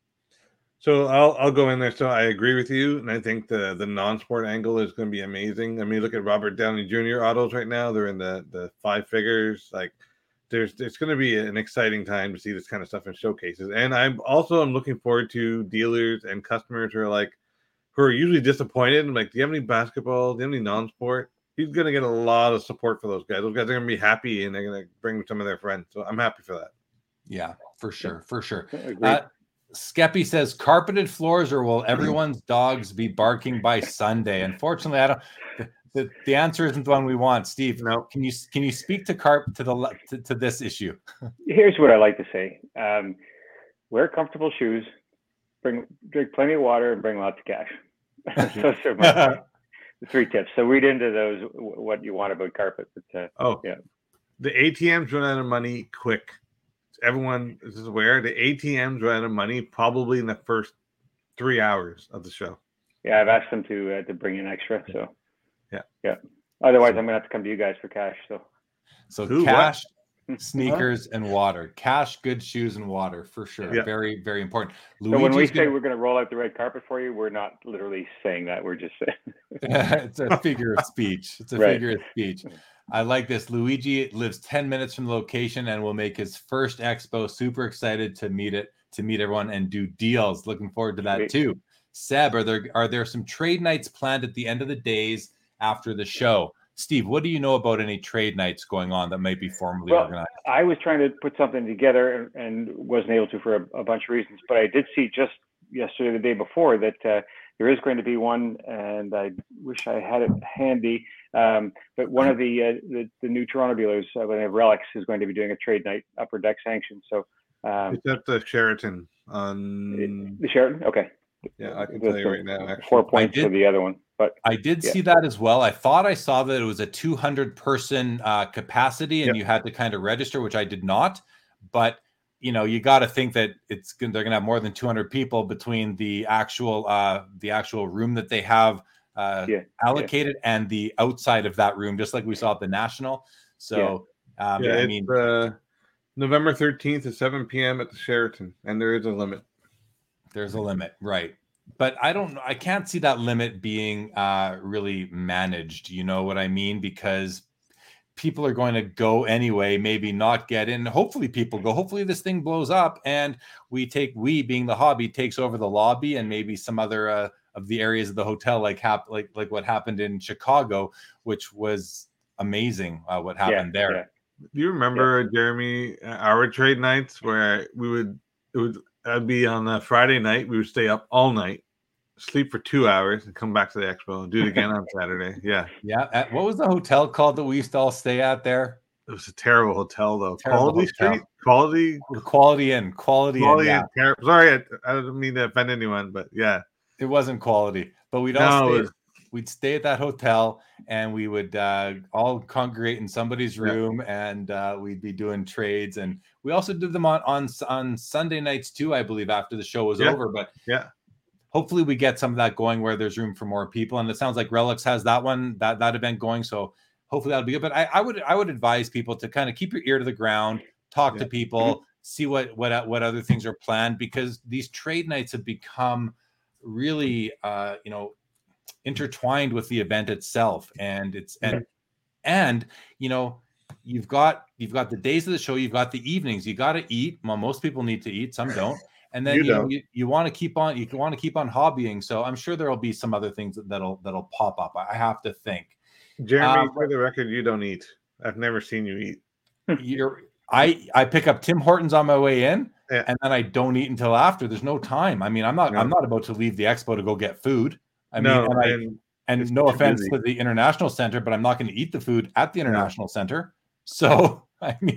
So I'll I'll go in there. So I agree with you, and I think the the non-sport angle is going to be amazing. I mean, look at Robert Downey Junior autos right now; they're in the the five figures. Like, there's it's going to be an exciting time to see this kind of stuff in showcases. And I'm also I'm looking forward to dealers and customers who are like who are usually disappointed. I'm like, do you have any basketball? Do you have any non-sport? He's going to get a lot of support for those guys. Those guys are going to be happy, and they're going to bring some of their friends. So I'm happy for that. Yeah, for sure, for sure. Uh, Skeppy says carpeted floors, or will everyone's dogs be barking by Sunday? Unfortunately, I don't. The, the, the answer isn't the one we want. Steve, no. Can you can you speak to carp to the to, to this issue? Here's what I like to say: um, wear comfortable shoes, bring drink plenty of water, and bring lots of cash. Those are my three tips. So read into those what you want about carpet. But, uh, oh, yeah, the A T Ms run out of money quick. Everyone is aware the A T Ms run out of money probably in the first three hours of the show. Yeah, I've asked them to uh, to bring in extra. So yeah, yeah. Otherwise, I'm gonna have to come to you guys for cash. So, so Ooh, cash, what? sneakers, and water. Cash, good shoes, and water for sure. Yeah. Very, very important. Luigi's so when we gonna... say we're gonna roll out the red carpet for you, we're not literally saying that. We're just saying it's a figure of speech. It's a right. figure of speech. I like this. Luigi lives ten minutes from the location and will make his first expo. Super excited to meet it, to meet everyone and do deals. Looking forward to that Sweet. too. Seb, are there are there some trade nights planned at the end of the days after the show? Steve, what do you know about any trade nights going on that might be formally well, organized? I was trying to put something together and, and wasn't able to for a, a bunch of reasons, but I did see just yesterday, the day before, that uh, there is going to be one, and I wish I had it handy. Um, but one of the, uh, the the new Toronto dealers, uh, by the name of Relics, is going to be doing a trade night, upper deck sanction. So um, it's at the Sheraton. On it, the Sheraton, okay. Yeah, I can tell you right now. Actually. Four points for the other one, but I did yeah. see that as well. I thought I saw that it was a two hundred person uh, capacity, and yep. you had to kind of register, which I did not. But you know, you got to think that it's they're going to have more than two hundred people between the actual uh, the actual room that they have uh, yeah. allocated yeah. and the outside of that room, just like we saw at the National. So, yeah, um, yeah I mean, uh, November thirteenth at seven p.m. at the Sheraton, and there is a limit. There's a limit, right? But I don't, I can't see that limit being uh, really managed. You know what I mean? Because people are going to go anyway, maybe not get in. Hopefully people go, hopefully this thing blows up and we take, we being the hobby takes over the lobby and maybe some other uh, of the areas of the hotel, like, hap- like, like what happened in Chicago, which was amazing. Uh, what happened yeah, there. Yeah. Do you remember, yeah. Jeremy, our trade nights where we would, it would, I'd be on a Friday night. We would stay up all night, sleep for two hours, and come back to the expo and do it again on Saturday. Yeah. Yeah. At, what was the hotel called that we used to all stay at there? It was a terrible hotel, though. Terrible Quality hotel. Street? Quality? Quality Inn. Quality, quality Inn. Yeah. Ter- Sorry, I, I don't mean to offend anyone, but yeah. It wasn't quality. But we'd all no, stay, was... we'd stay at that hotel, and we would uh, all congregate in somebody's room, yeah. and uh, we'd be doing trades. And we also did them on, on, on Sunday nights, too, I believe, after the show was yeah. over. But yeah. hopefully we get some of that going where there's room for more people. And it sounds like Relics has that one, that, that event going. So hopefully that'll be good. But I, I would I would advise people to kind of keep your ear to the ground, talk yeah. to people, see what, what, what other things are planned, because these trade nights have become really, uh, you know, intertwined with the event itself. And it's, and, mm-hmm. and, you know, you've got, you've got the days of the show, you've got the evenings, you got to eat. Well, most people need to eat, some don't. And then you, you know you, you want to keep on you want to keep on hobbying. So I'm sure there'll be some other things that'll that'll pop up. I have to think. Jeremy, um, for the record, you don't eat. I've never seen you eat. You're I I pick up Tim Hortons on my way in, yeah. and then I don't eat until after. There's no time. I mean, I'm not no. I'm not about to leave the expo to go get food. I no, mean, and, I, and no offense busy. to the International Center, but I'm not going to eat the food at the International no. Center. So I mean,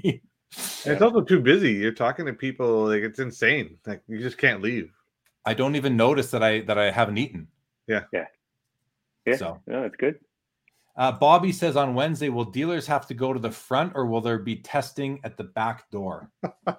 And it's also too busy. You're talking to people like it's insane. Like you just can't leave. I don't even notice that I that I haven't eaten. Yeah. Yeah. Yeah. So no, that's good. Uh, Bobby says on Wednesday, will dealers have to go to the front or will there be testing at the back door?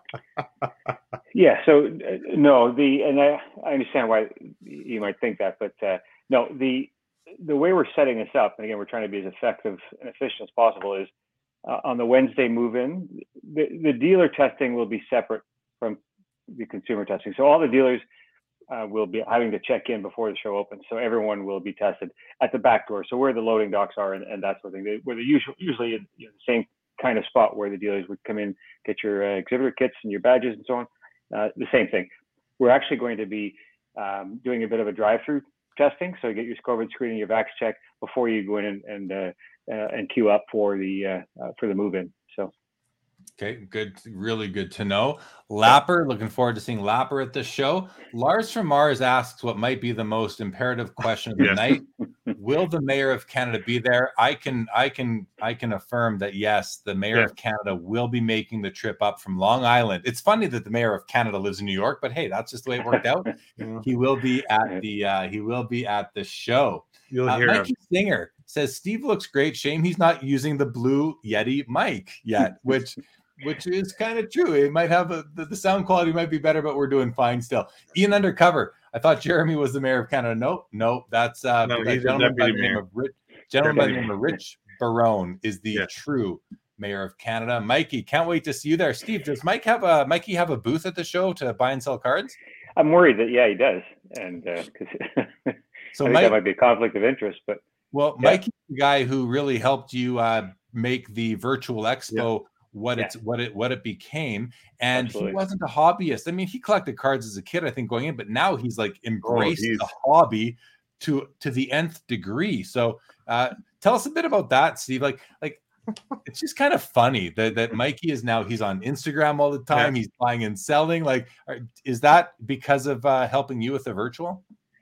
Yeah. So uh, no, the and I, I understand why you might think that, but uh, no, the the way we're setting this up, and again, we're trying to be as effective and efficient as possible, is uh, on the Wednesday move-in, the, the dealer testing will be separate from the consumer testing. So all the dealers uh, will be having to check in before the show opens. So everyone will be tested at the back door. So where the loading docks are and, and that sort of thing, they, where they're usually, usually in, you know, the same kind of spot where the dealers would come in, get your uh, exhibitor kits and your badges and so on. Uh, the same thing. We're actually going to be um, doing a bit of a drive-through testing. So you get your COVID screening, your vax check before you go in and and, uh, uh, and queue up for the uh, uh, for the move-in. So. Okay, good, really good to know. Lapper, looking forward to seeing Lapper at the show. Lars from Mars asks what might be the most imperative question of the Yes. night. Will the Mayor of Canada be there? I can, I can, I can affirm that yes, the Mayor Yeah. of Canada will be making the trip up from Long Island. It's funny that the Mayor of Canada lives in New York, but hey, that's just the way it worked out. Yeah. He will be at the, uh, he will be at the show. You'll Uh, hear Mikey Singer says Steve looks great. Shame he's not using the blue Yeti mic yet, which. Which is kind of true. It might have a, the, the sound quality might be better, but we're doing fine still. Ian Undercover. I thought Jeremy was the Mayor of Canada. No, no, that's uh, No, that he's the gentleman by the deputy name mayor. of Rich. Gentleman by the Deputy name of Rich Barone is the Yeah. true Mayor of Canada. Mikey, can't wait to see you there. Steve, does Mike have a Mikey have a booth at the show to buy and sell cards? I'm worried that yeah, he does, and because uh, So I think Mike, that might be a conflict of interest. But well, Yeah. Mikey's the guy who really helped you uh, make the virtual expo. What Yeah. it's what it what it became, and Absolutely. he wasn't a hobbyist. I mean, he collected cards as a kid, I think, going in, but now he's like embraced he's- the hobby to to the nth degree. So, uh, tell us a bit about that, Steve. Like, like it's just kind of funny that that Mikey is now he's on Instagram all the time. Yeah. He's buying and selling. Like, are, is that because of uh, helping you with the virtual?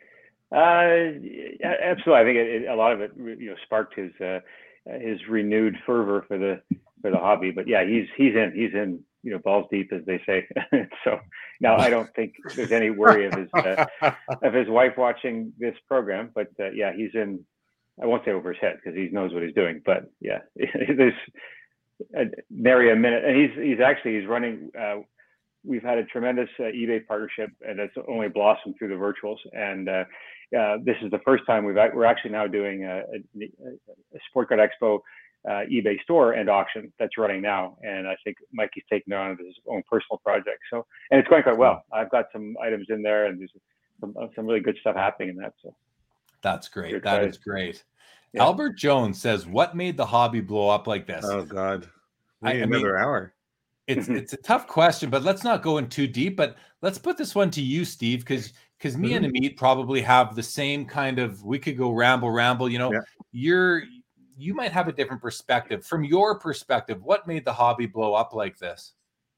Uh, yeah, absolutely. I think it, it, a lot of it, you know, sparked his uh, his renewed fervor for the for the hobby. But yeah, he's he's in he's in you know balls deep, as they say. So now I don't think there's any worry of his uh, of his wife watching this program. But uh, yeah, he's in. I won't say over his head because he knows what he's doing. But yeah, there's uh, nary a minute, and he's he's actually he's running. Uh, we've had a tremendous uh, eBay partnership, and it's only blossomed through the virtuals. And uh, uh, this is the first time we've we're actually now doing a, a, a Sport Card Expo uh, eBay store and auction that's running now. And I think Mikey's taking it on as his own personal project. So, and it's going quite well. I've got some items in there, and there's some, some really good stuff happening in that. So that's great. You're That excited. is great. Yeah. Albert Jones says, "What made the hobby blow up like this?" Oh God, we I- need I mean- another hour. It's it's a tough question, but let's not go in too deep. But let's put this one to you, Steve, because because me and Amit probably have the same kind of. We could go ramble, ramble. You know, Yeah. you're you might have a different perspective. From your perspective, what made the hobby blow up like this?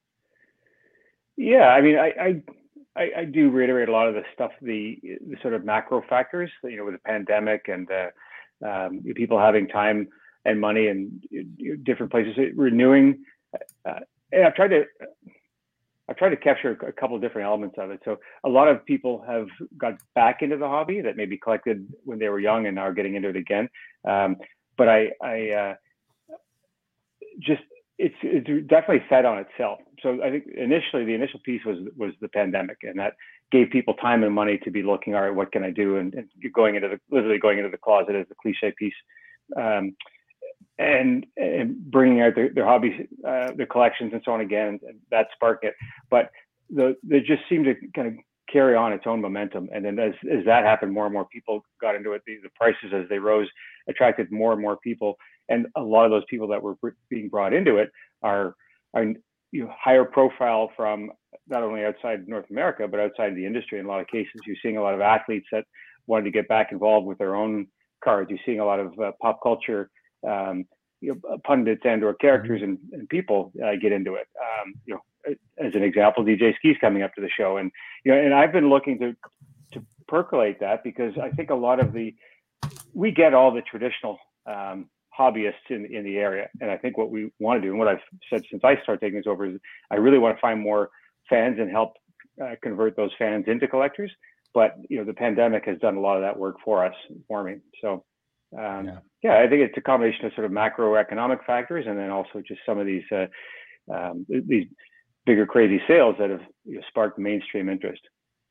Yeah, I mean, I, I, I, I do reiterate a lot of the stuff, the, the sort of macro factors, you know, with the pandemic and uh, um, people having time and money and uh, different places, renewing. Uh, and I've tried to, I've tried to capture a couple of different elements of it. So a lot of people have got back into the hobby that maybe collected when they were young and now are getting into it again. Um, but I, I uh, just, it's, it's definitely fed on itself. So I think initially the initial piece was was the pandemic, and that gave people time and money to be looking, all right, what can I do? And, and going into the literally going into the closet as the cliche piece, um, and and bringing out their, their hobbies, uh, their collections, and so on again. And that sparked it. But the they just seemed to kind of carry on its own momentum. And then as as that happened, more and more people got into it. The, the prices as they rose attracted more and more people. And a lot of those people that were being brought into it are, are you know, higher profile from not only outside North America, but outside the industry. In a lot of cases, you're seeing a lot of athletes that wanted to get back involved with their own cards. You're seeing a lot of uh, pop culture um, you know, pundits and or characters and, and people uh, get into it. Um, you know, as an example, D J Ski's coming up to the show. And, you know, and I've been looking to, to percolate that because I think a lot of the, we get all the traditional um, hobbyists in, in the area. And I think what we want to do, and what I've said since I started taking this over, is I really want to find more fans and help uh, convert those fans into collectors. But, you know, the pandemic has done a lot of that work for us, for me. So, um, yeah. yeah, I think it's a combination of sort of macroeconomic factors, and then also just some of these uh, um, these bigger crazy sales that have, you know, sparked mainstream interest.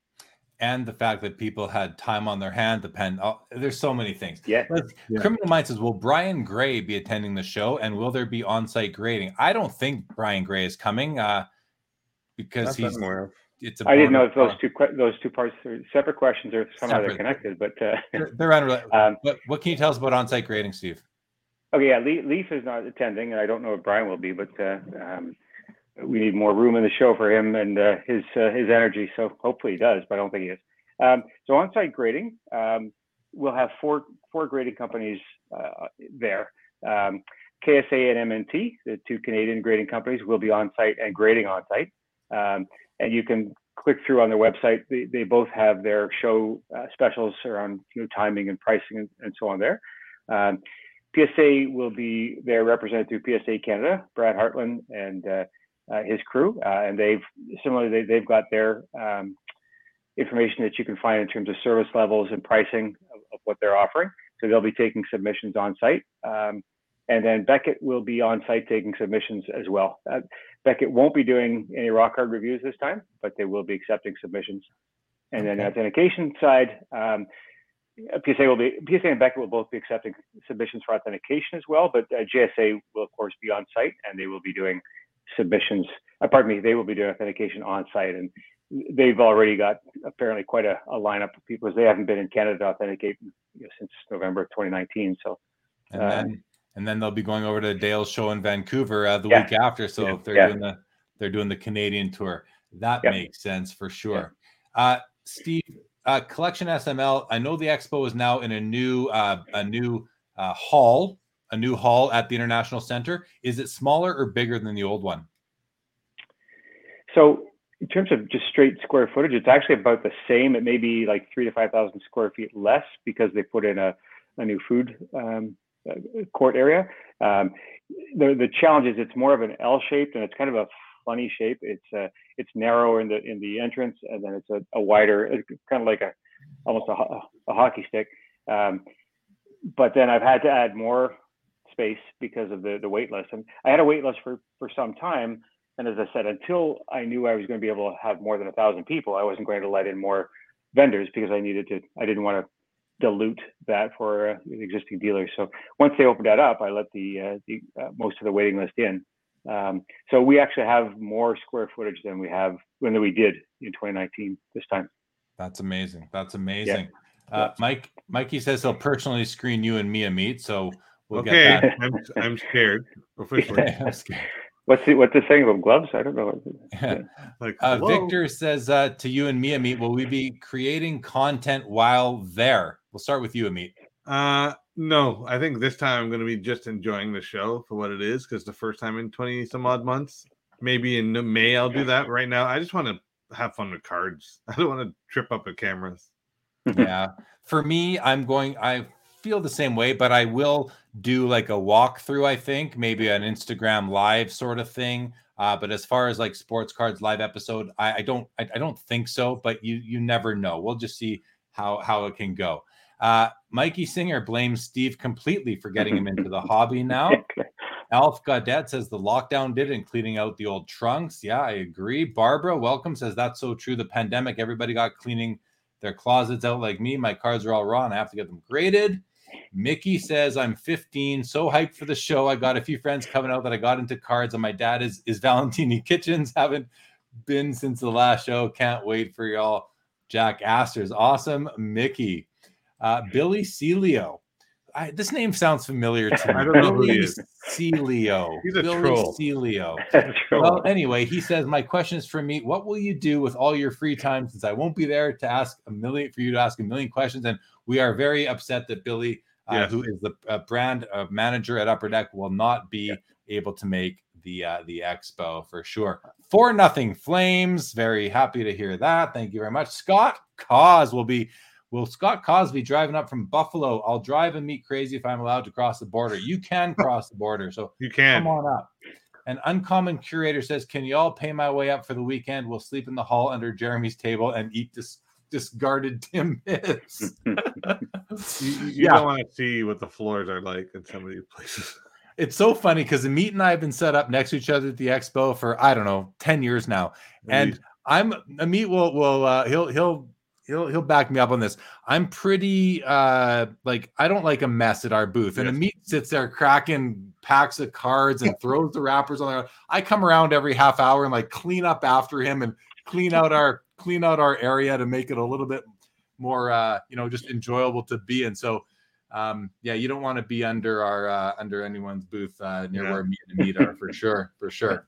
And the fact that people had time on their hand, depend. Oh, there's so many things. Yeah. yeah. Criminal Minds says, will Brian Gray be attending the show, and will there be on-site grading? I don't think Brian Gray is coming uh, because That's he's. It's a I didn't know if those two those two parts are separate questions or somehow they're connected, but uh, they're, they're unrelated. Um, what, what can you tell us about on-site grading, Steve? Okay, yeah, Leaf is not attending, and I don't know if Brian will be, but uh, um, we need more room in the show for him and uh, his uh, his energy. So hopefully he does, but I don't think he is. Um, so on-site grading, um, we'll have four four grading companies uh, there. Um, K S A and M N T, the two Canadian grading companies, will be on-site and grading on-site. Um, and you can click through on their website. They, they both have their show uh, specials around, you know, timing and pricing and, and so on there. Um, P S A will be there represented through P S A Canada, Brad Hartland and uh, uh, his crew. Uh, and they've similarly, they, they've got their um, information that you can find in terms of service levels and pricing of, of what they're offering. So they'll be taking submissions on site. Um, and then Beckett will be on site taking submissions as well. Uh, Beckett won't be doing any rock hard reviews this time, but they will be accepting submissions. And okay. then the authentication side, um, P S A will be P S A and Beckett will both be accepting submissions for authentication as well. But uh, J S A will of course be on site, and they will be doing submissions. Uh, pardon me, they will be doing authentication on site, and they've already got apparently quite a, a lineup of people, because they haven't been in Canada to authenticate, you know, since November of twenty nineteen. So. And then, um, and then they'll be going over to Dale's show in Vancouver uh, the yeah. week after. So yeah. if they're yeah. doing the they're doing the Canadian tour, that yeah. makes sense for sure. Yeah. Uh, Steve, uh, Collection S M L. I know the expo is now in a new uh, a new uh, hall, a new hall at the International Center. Is it smaller or bigger than the old one? So in terms of just straight square footage, it's actually about the same. It may be like three to five thousand square feet less, because they put in a, a new food um, court area. Um, the the challenge is it's more of an L shaped, and it's kind of a funny shape. It's uh, it's narrow in the in the entrance, and then it's a, a wider, it's kind of like a almost a, a hockey stick. Um, but then I've had to add more space because of the the wait list, and I had a wait list for for some time. And as I said, until I knew I was going to be able to have more than a thousand people, I wasn't going to let in more vendors, because I needed to, I didn't want to dilute that for uh, the existing dealers. So once they opened that up, I let the, uh, the uh, most of the waiting list in. Um, so we actually have more square footage than we have, than we did in twenty nineteen this time. That's amazing. That's amazing. Yeah. Uh, Mike, Mikey says he'll personally screen you and me a meet. So we'll okay. get that. I'm, I'm scared. Officially. Yeah, I'm scared. What's the, what's the saying about gloves? I don't know. Yeah. Like, uh, Victor says uh, to you and me, Amit, will we be creating content while there? We'll start with you, Amit. Uh, no, I think this time I'm going to be just enjoying the show for what it is, because the first time in twenty some odd months. Maybe in May I'll do that. Right now, I just want to have fun with cards. I don't want to trip up at cameras. Yeah. For me, I'm going, I feel the same way, but I will do like a walkthrough, I think, maybe an Instagram live sort of thing. Uh, but as far as like sports cards live episode, I, I don't I, I don't think so, but you you never know. We'll just see how how it can go. Uh, Mikey Singer blames Steve completely for getting him into the hobby now. Alf Gaudet says the lockdown did it, including out the old trunks. Yeah, I agree. Barbara, welcome, says that's so true. The pandemic, everybody got cleaning their closets out like me. My cards are all raw and I have to get them graded. Mickey says, I'm fifteen, so hyped for the show. I got a few friends coming out that I got into cards, and my dad is is Valentini Kitchens. Haven't been since the last show. Can't wait for y'all. Jack Astor's awesome. Mickey. Uh, Billy Celio. I, this name sounds familiar to me. I don't know Billy who he is. Celio. He's a Billy troll. Celio. A troll. Well, anyway, he says, my question is for me. What will you do with all your free time, since I won't be there to ask a million, for you to ask a million questions? And we are very upset that Billy, uh, yes. who is the uh, brand uh, manager at Upper Deck, will not be yeah. able to make the uh, the expo for sure. For nothing Flames. Very happy to hear that. Thank you very much. Scott Cause will be Will Scott Cosby driving up from Buffalo? I'll drive and meet Crazy if I'm allowed to cross the border. You can cross the border, so you can. Come on up. An Uncommon Curator says, can you all pay my way up for the weekend? We'll sleep in the hall under Jeremy's table and eat dis- discarded Timbits. you you Yeah. don't want to see what the floors are like in some of these places. It's so funny because Amit and I have been set up next to each other at the expo for, I don't know, ten years now. And At I'm Amit will will uh, he'll he'll he'll he'll back me up on this. I'm pretty uh like I don't like a mess at our booth. And Yes. Amit sits there cracking packs of cards and throws the wrappers on there. I come around every half hour and like clean up after him and clean out our clean out our area to make it a little bit more uh you know just enjoyable to be in. So um yeah, you don't want to be under our uh under anyone's booth uh near Yeah. where me and Amit are for sure, for sure.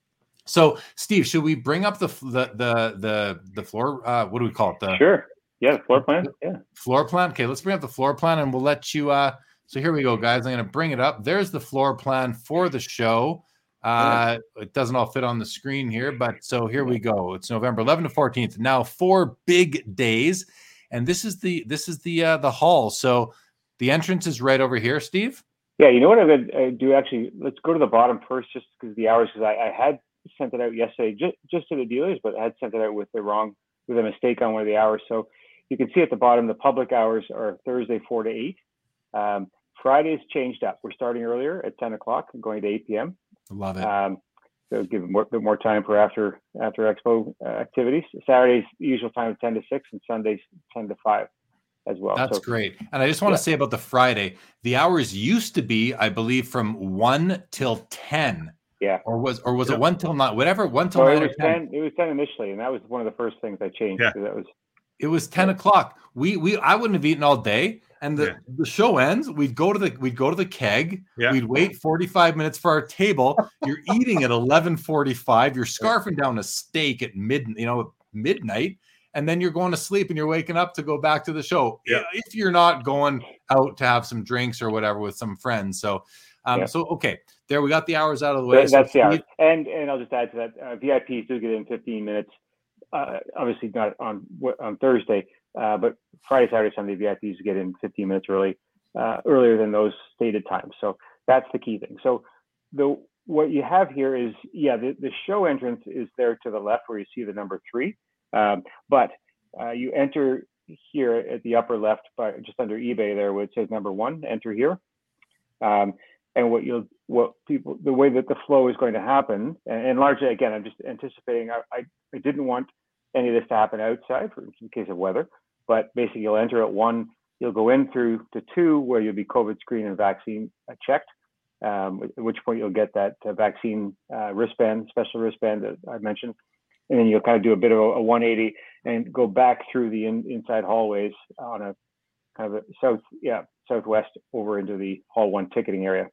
So, Steve, should we bring up the the the the, the floor? Uh, what do we call it? The Sure. Yeah, floor plan. Yeah. floor plan. Okay, let's bring up the floor plan, and we'll let you. Uh, so here we go, guys. I'm going to bring it up. There's the floor plan for the show. Uh, it doesn't all fit on the screen here, but so here we go. It's November eleventh to fourteenth. Now, four big days, and this is the this is the uh, the hall. So the entrance is right over here, Steve. Yeah. You know what I would uh, do? Actually, let's go to the bottom first, just because the hours. Because I, I had sent it out yesterday, just just to the dealers, but I had sent it out with the wrong, with a mistake on one of the hours. So you can see at the bottom, the public hours are Thursday four to eight. Um, Friday's changed up. We're starting earlier at ten o'clock and going to eight p.m. Love it. Um, so give a bit more time for after after expo uh, activities. Saturday's the usual time of ten to six, and Sundays ten to five as well. That's so, great. And I just want yeah. to say about the Friday, the hours used to be, I believe, from one till ten. Yeah. Or was or was Yeah. it one till nine? Whatever, one till So nine it or was ten. ten. It was ten initially, and that was one of the first things I changed. Yeah. 'cause That was It was ten o'clock. We we I wouldn't have eaten all day. And the, Yeah. the show ends. We'd go to the we'd go to the keg. Yeah. We'd wait forty-five minutes for our table. You're eating at eleven forty-five. You're scarfing down a steak at mid, you know, midnight, and then you're going to sleep and you're waking up to go back to the show. Yeah. If you're not going out to have some drinks or whatever with some friends. So um, Yeah. so okay. There we got the hours out of the way. That- So that's the hours. Steve- And and I'll just add to that, uh, V I Ps do get in fifteen minutes. Uh, obviously not on on Thursday, uh, but Friday, Saturday, Sunday, V I Ps get in fifteen minutes early, uh, earlier than those stated times. So that's the key thing. So the what you have here is, yeah, the, the show entrance is there to the left where you see the number three, um, but uh, you enter here at the upper left, by just under eBay there, where it says number one. Enter here. Um, and what you'll, what people, the way that the flow is going to happen, and, and largely, again, I'm just anticipating, I, I, I didn't want any of this to happen outside for in case of weather, but basically you'll enter at one, you'll go in through to two, where you'll be COVID screened and vaccine uh, checked, um, at which point you'll get that uh, vaccine uh, wristband, special wristband that I mentioned. And then you'll kind of do a bit of a, a one eighty and go back through the in, inside hallways on a kind of a south, yeah, southwest over into the hall one ticketing area.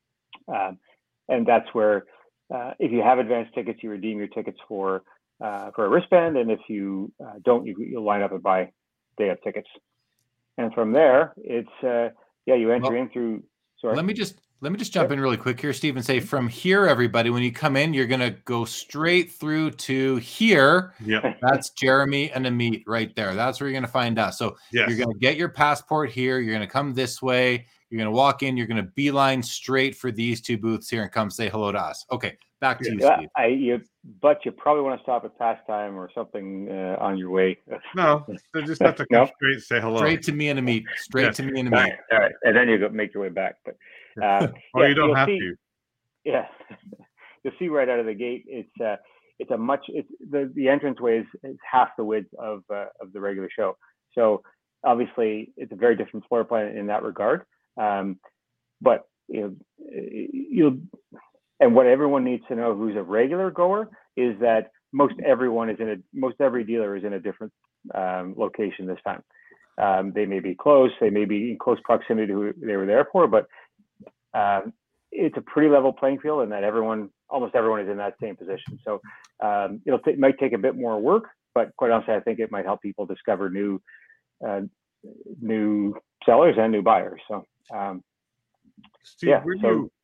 Um, and that's where, uh, if you have advanced tickets, you redeem your tickets for uh, for a wristband, and if you uh, don't, you, you'll line up and buy day of tickets. And from there, it's uh, yeah, you enter Well, in through. Sorry. Let me just let me just jump in really quick here, Steve, and say from here, everybody, when you come in, you're gonna go straight through to here. Yeah. That's Jeremy and Amit right there. That's where you're gonna find us. So Yes. you're gonna get your passport here. You're gonna come this way. You're gonna walk in. You're gonna beeline straight for these two booths here and come say hello to us. Okay, back to you, Yeah, Steve. I, you, but you probably want to stop at Pastime or something uh, on your way. No, they just have to No? come straight, say hello. Straight to me and Amit. Straight Yeah. to me and All Amit. right, all right, and then you go make your way back. But uh, Or yeah, you don't you'll have see- to. Yeah, you'll see right out of the gate. It's uh, it's a much. It's the the entranceway is, is half the width of uh, of the regular show. So obviously, it's a very different floor plan in that regard. Um, but you know, you'll and what everyone needs to know who's a regular goer is that most everyone is in a most every dealer is in a different um, location this time. Um, they may be close, they may be in close proximity to who they were there for, but um, it's a pretty level playing field, and that everyone, almost everyone, is in that same position. So um, it'll t- it might take a bit more work, but quite honestly, I think it might help people discover new uh, new sellers and new buyers. So um, Steve, yeah, where do so- you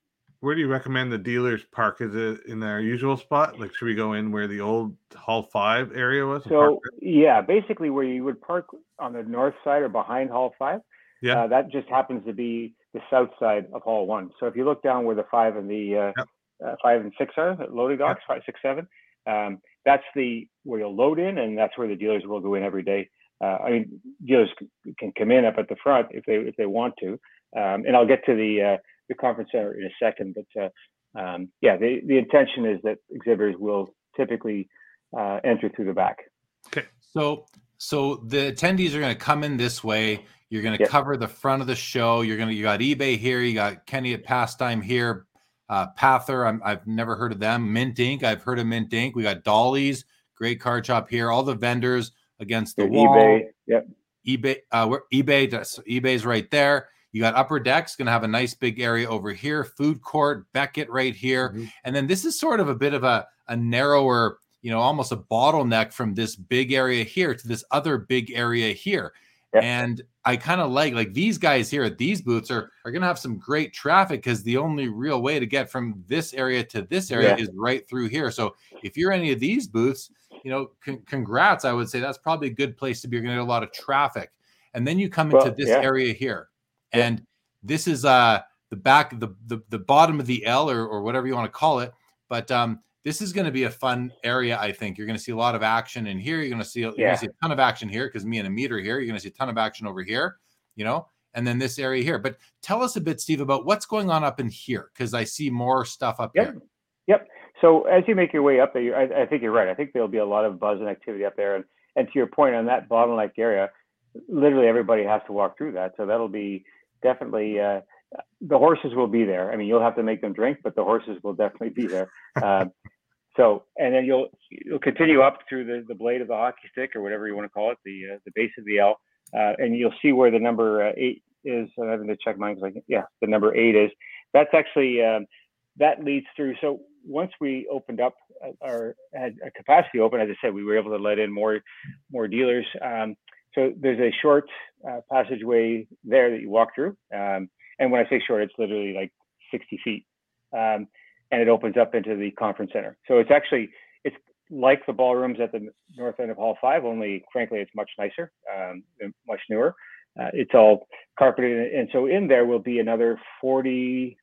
where do you recommend the dealers park? Is it in their usual spot? Like, should we go in where the old Hall Five area was? So yeah, basically where you would park on the north side or behind Hall Five. Yeah. Uh, that just happens to be the south side of Hall One. So if you look down where the five and the uh, Yep. uh, five and six are loading docks, Yep. five, six, seven. Um, that's the where you'll load in, and that's where the dealers will go in every day. Uh, I mean, dealers c- can come in up at the front if they if they want to, um, and I'll get to the uh, the conference center in a second. But uh, um, yeah, the the intention is that exhibitors will typically uh, enter through the back. Okay. So, so the attendees are going to come in this way. You're going to Yep. cover the front of the show. You're going to, you got eBay here. You got Kenny at Pastime here. Uh, Pather, I'm, I've never heard of them. Mint Inc. I've heard of Mint Inc. We got Dolly's, great card shop here. All the vendors against the There's wall. eBay. Yep. eBay, uh, where eBay, that's, eBay's right there. You got Upper Deck's going to have a nice big area over here. Food court, Beckett right here. Mhm. And then this is sort of a bit of a, a narrower, you know, almost a bottleneck from this big area here to this other big area here. Yep. And I kind of like, like these guys here at these booths are, are going to have some great traffic because the only real way to get from this area to this area Yeah. is right through here. So if you're any of these booths, you know, con- congrats, I would say that's probably a good place to be. You're going to get a lot of traffic. And then you come Well, into this yeah. area here. Yeah. And this is uh the back, the, the, the bottom of the L or, or whatever you want to call it. But um, this is going to be a fun area, I think. You're going to see a lot of action in here. You're going to see, you're Yeah. going to see a ton of action here because me and Amit are here. You're going to see a ton of action over here, you know, and then this area here. But tell us a bit, Steve, about what's going on up in here because I see more stuff up Yep. here. Yep. So as you make your way up there, you- I, I think you're right. I think there'll be a lot of buzz and activity up there. And, and to your point on that bottleneck area, literally everybody has to walk through that. So that'll be definitely, uh, the horses will be there. I mean, you'll have to make them drink, but the horses will definitely be there. Uh, so, and then you'll you'll continue up through the, the blade of the hockey stick or whatever you want to call it, the uh, the base of the L, uh, and you'll see where the number uh, eight is. I'm having to check mine because I can, yeah, the number eight is. That's actually um, that leads through. So once we opened up our had a capacity open, as I said, we were able to let in more more dealers. Um, so there's a short uh, passageway there that you walk through. Um, and when I say short, it's literally like sixty feet. Um, and it opens up into the conference center. So it's actually, it's like the ballrooms at the north end of Hall Five, only frankly, it's much nicer, um, and much newer. Uh, it's all carpeted. And so in there will be another forty,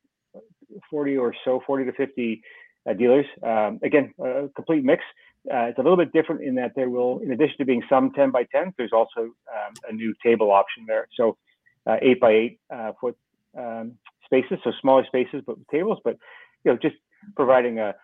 forty or so, forty to fifty uh, dealers. Um, again, a complete mix. Uh, it's a little bit different in that there will, in addition to being some ten by tens, there's also um, a new table option there. So uh, eight by eight uh, foot um, spaces, so smaller spaces, but with tables, but you know, just providing a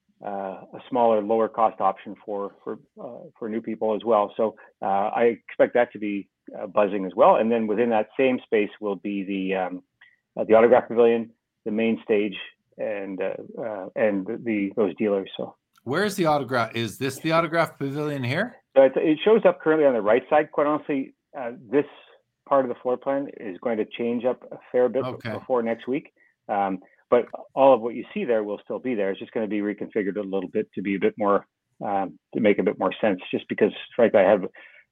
uh, a smaller, lower cost option for for uh, for new people as well. So uh, I expect that to be uh, buzzing as well. And then within that same space will be the um, uh, the autograph pavilion, the main stage, and uh, uh, and the those dealers. So Where's the autograph? Is this the autograph pavilion here? so it, it shows up currently on the right side. Quite honestly, uh, this part of the floor plan is going to change up a fair bit Okay. before next week. Um, But all of what you see there will still be there. It's just going to be reconfigured a little bit to be a bit more, um, to make a bit more sense. Just because, frankly, I have,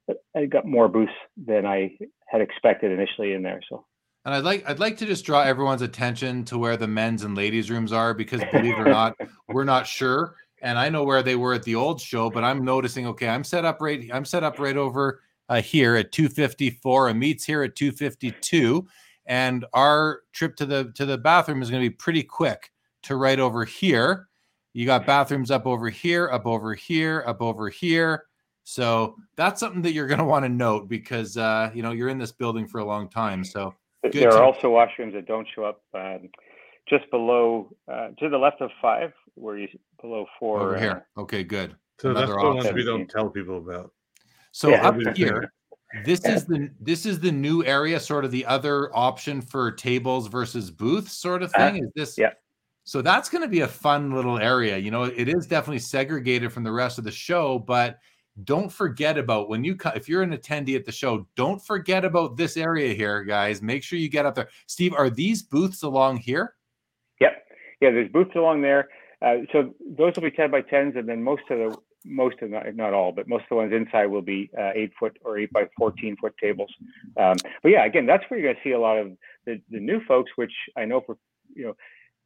I got more booths than I had expected initially in there. So, And I'd like I'd like to just draw everyone's attention to where the men's and ladies' rooms are because believe it or not, we're not sure. And I know where they were at the old show, but I'm noticing. Okay, I'm set up right. I'm set up right over uh, here at two fifty-four. Amit's here at two fifty-two. And our trip to the to the bathroom is going to be pretty quick to right over here. You got bathrooms up over here, up over here, up over here. So that's something that you're going to want to note because uh, you know you're in this building for a long time. So good there to- are also washrooms that don't show up um, just below, uh, to the left of five, where you below four. over uh, here. Okay, good. So that's Another the ones option. we don't tell people about. So Yeah. up here, this is the this is the new area, sort of the other option for tables versus booths sort of thing. Uh, Is this? yeah. So that's going to be a fun little area. You know, it is definitely segregated from the rest of the show, but don't forget about when you come, if you're an attendee at the show, don't forget about this area here, guys. Make sure you get up there. Steve, are these booths along here? Yep. Yeah, there's booths along there. Uh, so those will be ten by tens, and then most of the most of not, not all, but most of the ones inside will be uh, eight foot or eight by fourteen foot tables. Um, but yeah, again, that's where you're going to see a lot of the, the new folks, which I know for you know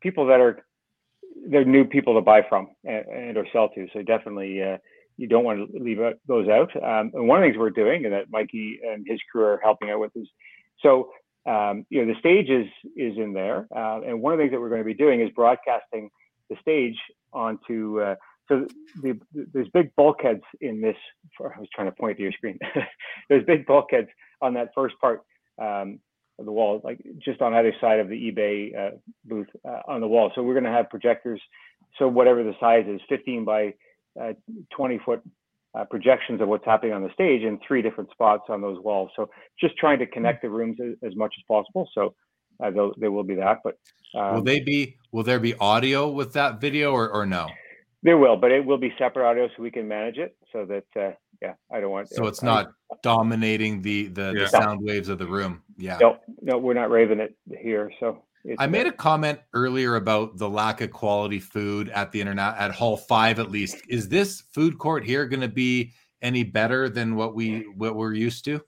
people that are they're new people to buy from and, and or sell to. So definitely, uh, you don't want to leave those out. Um, and one of the things we're doing, and that Mikey and his crew are helping out with, is so um, you know the stage is is in there, uh, and one of the things that we're going to be doing is broadcasting the stage onto. Uh, so the, the, there's big bulkheads in this. I was trying to point to your screen. There's big bulkheads on that first part. Um, of the wall, like just on either side of the eBay uh, booth uh, on the wall. So we're going to have projectors. So whatever the size is, fifteen by uh, twenty foot uh, projections of what's happening on the stage in three different spots on those walls. So just trying to connect the rooms as, as much as possible. So uh, there will be that. But um, will they be? Will there be audio with that video or or no? There will, but it will be separate audio so we can manage it. So that uh, yeah, I don't want. So it's I, not dominating the the, Yeah. the sound waves of the room. Yeah. No, no, we're not raving it here. So it's, I made uh, a comment earlier about the lack of quality food at the internet at Hall Five, at least. Is this food court here going to be any better than what we what we're used to?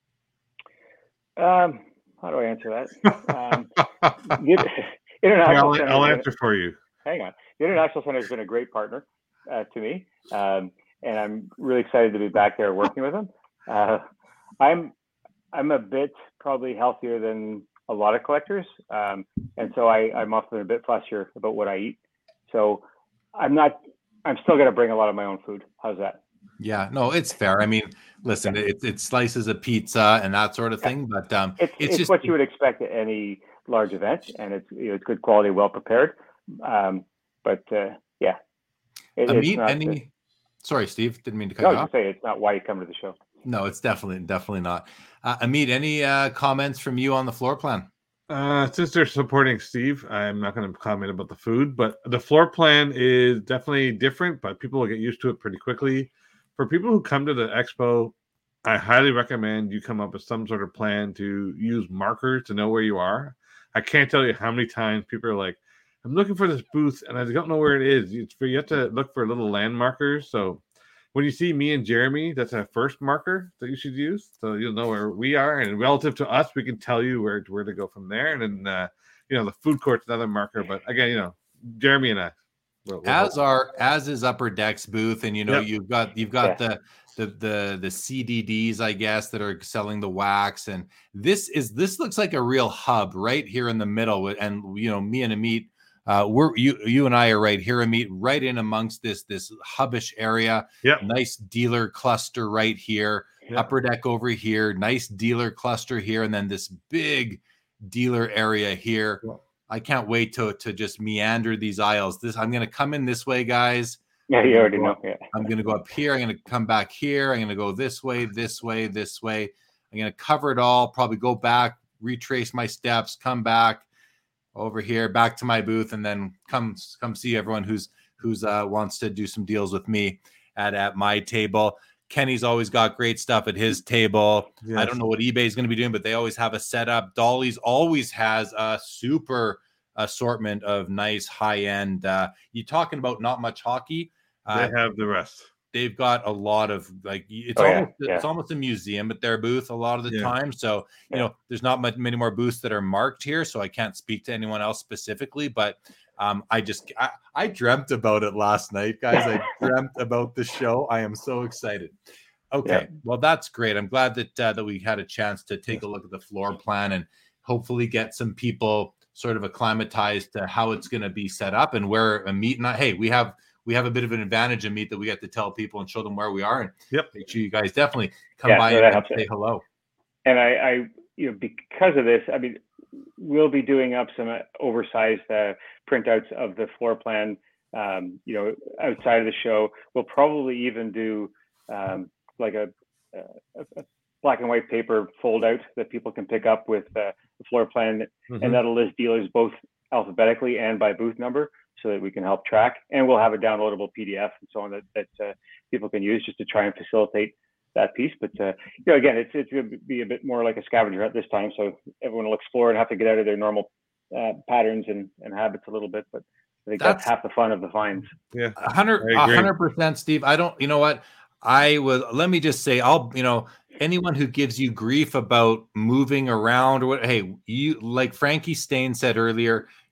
Um, how do I answer that? Um, the International I'll, Center I'll is answer for you. gonna- hang on. The International Center has been a great partner uh, to me, um, and I'm really excited to be back there working with them. Uh, I'm I'm a bit probably healthier than a lot of collectors, um, and so I, I'm often a bit fussier about what I eat. So I'm not. I'm still going to bring a lot of my own food. How's that? Yeah, no, it's fair. I mean, listen, it, it slices of pizza and that sort of thing, but um, It's it's it's just what you would expect at any large event, and it's you know, it's good quality, well prepared. Um, but uh, yeah, it, it's Amit, not. any. Sorry, Steve, didn't mean to cut no, I you was off. gonna say it's not why you come to the show. No, it's definitely definitely not. Uh, Amit, any uh, comments from you on the floor plan? Uh, since they're supporting Steve, I'm not going to comment about the food, but the floor plan is definitely different, but people will get used to it pretty quickly. For people who come to the expo, I highly recommend you come up with some sort of plan to use markers to know where you are. I can't tell you how many times people are like, I'm looking for this booth and I don't know where it is. It's for, you have to look for little land markers. So when you see me and Jeremy, that's our first marker that you should use. So you'll know where we are. And relative to us, we can tell you where, where to go from there. And then, uh, you know, the food court's another marker. But again, you know, Jeremy and I. We'll, we'll As help. our as is Upper Deck's booth, and you know Yep. you've got you've got Yeah. the the the the C D Ds, I guess, that are selling the wax, and this is this looks like a real hub right here in the middle. with- And you know, me and Amit, uh, we're you you and I are right here, Amit, right in amongst this this hubbish area. Yep. Nice dealer cluster right here. Yep. Upper Deck over here. Nice dealer cluster here, and then this big dealer area here. Yep. I can't wait to to just meander these aisles. This I'm going to come in this way, guys. Yeah, you already know. Yeah. I'm going to go up here. I'm going to come back here. I'm going to go this way, this way, this way. I'm going to cover it all. Probably go back, retrace my steps, come back over here, back to my booth, and then come come see everyone who's who's uh, wants to do some deals with me at at my table. Kenny's always got great stuff at his table. I Yes. don't know what eBay is going to be doing, but they always have a setup. Dolly's always has a super assortment of nice high end. Uh, you talking about not much hockey? Uh, They have the rest. they've got a lot of like it's Oh, yeah, almost yeah. it's almost a museum at their booth a lot of the Yeah. time. So you Yeah. know, there's not much, many more booths that are marked here, so I can't speak to anyone else specifically. But um, I just I, I dreamt about it last night, guys. I dreamt about the show. I am so excited. Okay, well that's great. I'm glad that uh, that we had a chance to take a look at the floor plan and hopefully get some people sort of acclimatized to how it's going to be set up and where a meet. And hey, we have we have a bit of an advantage in meet that we get to tell people and show them where we are. And Yep. make sure you guys definitely come Yeah, by no, and that helps say it. hello. And I, I, you know, because of this, I mean, we'll be doing up some uh, oversized uh, printouts of the floor plan. Um, you know, outside of the show, we'll probably even do um, like a, a, a black and white paper fold out that people can pick up with uh, the floor plan, Mhm. and that'll list dealers both alphabetically and by booth number, so that we can help track. And we'll have a downloadable P D F and so on that that uh, people can use just to try and facilitate that piece. But uh, you know, again, it's it's going to be a bit more like a scavenger hunt this time, so everyone will explore and have to get out of their normal uh, patterns and, and habits a little bit. But I think that's, That's- half the fun of the finds. Yeah. A hundred, I a agree. hundred percent, Steve. I don't, you know what? I will, let me just say, I'll, you know, anyone who gives you grief about moving around or what, hey, you, like Frankie Stain said earlier,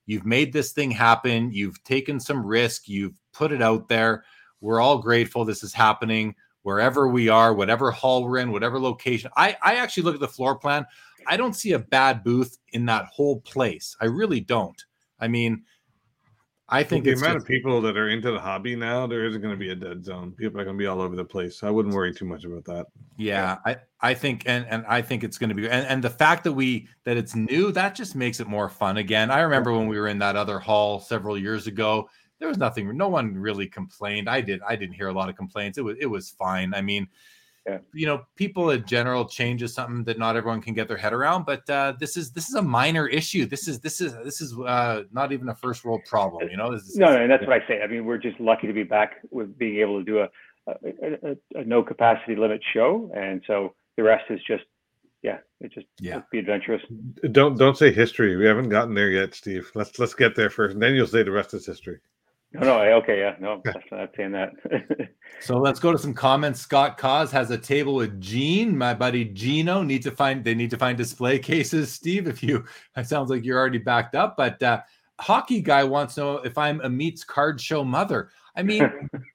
You've made this thing happen. You've taken some risk. You've put it out there. We're all grateful this is happening wherever we are, whatever hall we're in, whatever location. I, I actually look at the floor plan. I don't see a bad booth in that whole place. I really don't. I mean, I think the it's amount just, of people that are into the hobby now, there isn't going to be a dead zone. People are going to be all over the place. I wouldn't worry too much about that. Yeah, I, I think, and, and I think it's going to be, and, and the fact that we, that it's new, that just makes it more fun again. I remember when we were in that other hall several years ago, there was nothing, no one really complained. I did, I didn't hear a lot of complaints. It was, it was fine. I mean, yeah. you know, people in general, change is something that not everyone can get their head around, but uh, this is, this is a minor issue. This is, this is, this is uh, not even a first world problem, you know? This is, no, no, and that's what I say. I mean, we're just lucky to be back with being able to do a, a, a, a no capacity limit show. And so the rest is just, yeah, it just yeah. be adventurous. Don't, don't say history. We haven't gotten there yet, Steve. Let's, let's get there first. And then you'll say the rest is history. No, no, okay, yeah, no, that's not saying that. So let's go to some comments. Scott Cause has a table with Gene, my buddy Gino. Need to find they need to find display cases. Steve, if you, it sounds like you're already backed up. But uh, hockey guy wants to know if I'm Amit's card show mother. I mean,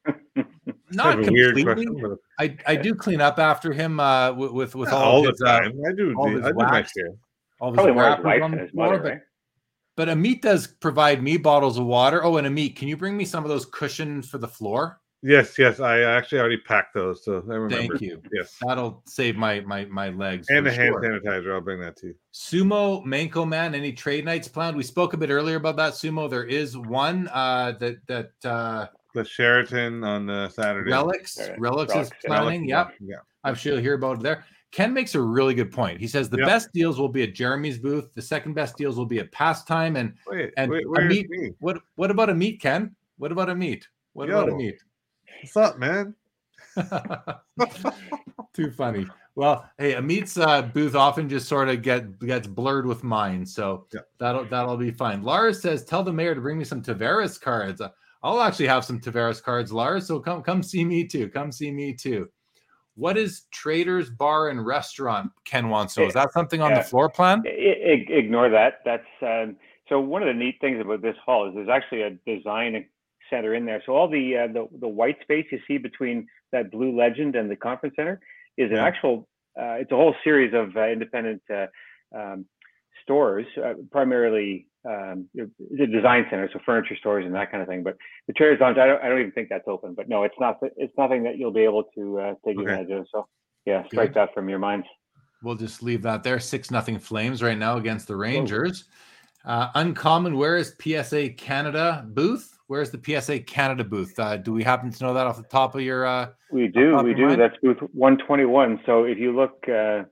not completely. Question, I I do clean up after him uh, with with, with all, all uh, his, the time. Uh, I do. All the, his I do my wax, share. All his Probably more his wrappers wife on than the his floor, mother, but, right? But Amit does provide me bottles of water. Oh, and Amit, can you bring me some of those cushions for the floor? Yes, yes. I actually already packed those, so I remember. Thank you. Yes, that'll save my my my legs. And the hand sure. sanitizer. I'll bring that to you. Sumo Manco Man. Any trade nights planned? We spoke a bit earlier about that. Sumo. There is one uh, that that uh, the Sheraton on the Saturday. Relics. Right. Relics, Relics is planning. Relics, yep. Yeah. I'm sure you'll hear about it there. Ken makes a really good point. He says the yep. best deals will be at Jeremy's booth. The second best deals will be at Pastime. And wait, and wait, Amit, what what about Amit, Ken? What about Amit? What Yo, about Amit? What's up, man? Too funny. Well, hey, Amit's uh, booth often just sort of get gets blurred with mine, so yeah. that'll that'll be fine. Lars says, "Tell the mayor to bring me some Tavares cards." I'll actually have some Tavares cards, Lars. So come come see me too. Come see me too. What is Traders Bar and Restaurant? Ken wants to know. Is that something on yeah. the floor plan? I, I, ignore that. That's um, so. One of the neat things about this hall is there's actually a design center in there. So all the uh, the the white space you see between that blue legend and the conference center is an actual. Uh, it's a whole series of uh, independent uh, um, stores, uh, primarily um, the design center, so furniture stores and that kind of thing. But the Traders Lounge, I don't, I don't even think that's open. But no, it's not. It's nothing that you'll be able to uh, take okay. advantage of. So yeah, strike Good. that from your minds. We'll just leave that there. Six nothing Flames right now against the Rangers. Uh, uncommon. Where is P S A Canada booth? Where's the P S A Canada booth? Uh, do we happen to know that off the top of your? Uh, we do. We do. Mind? That's booth one twenty-one. So if you look uh,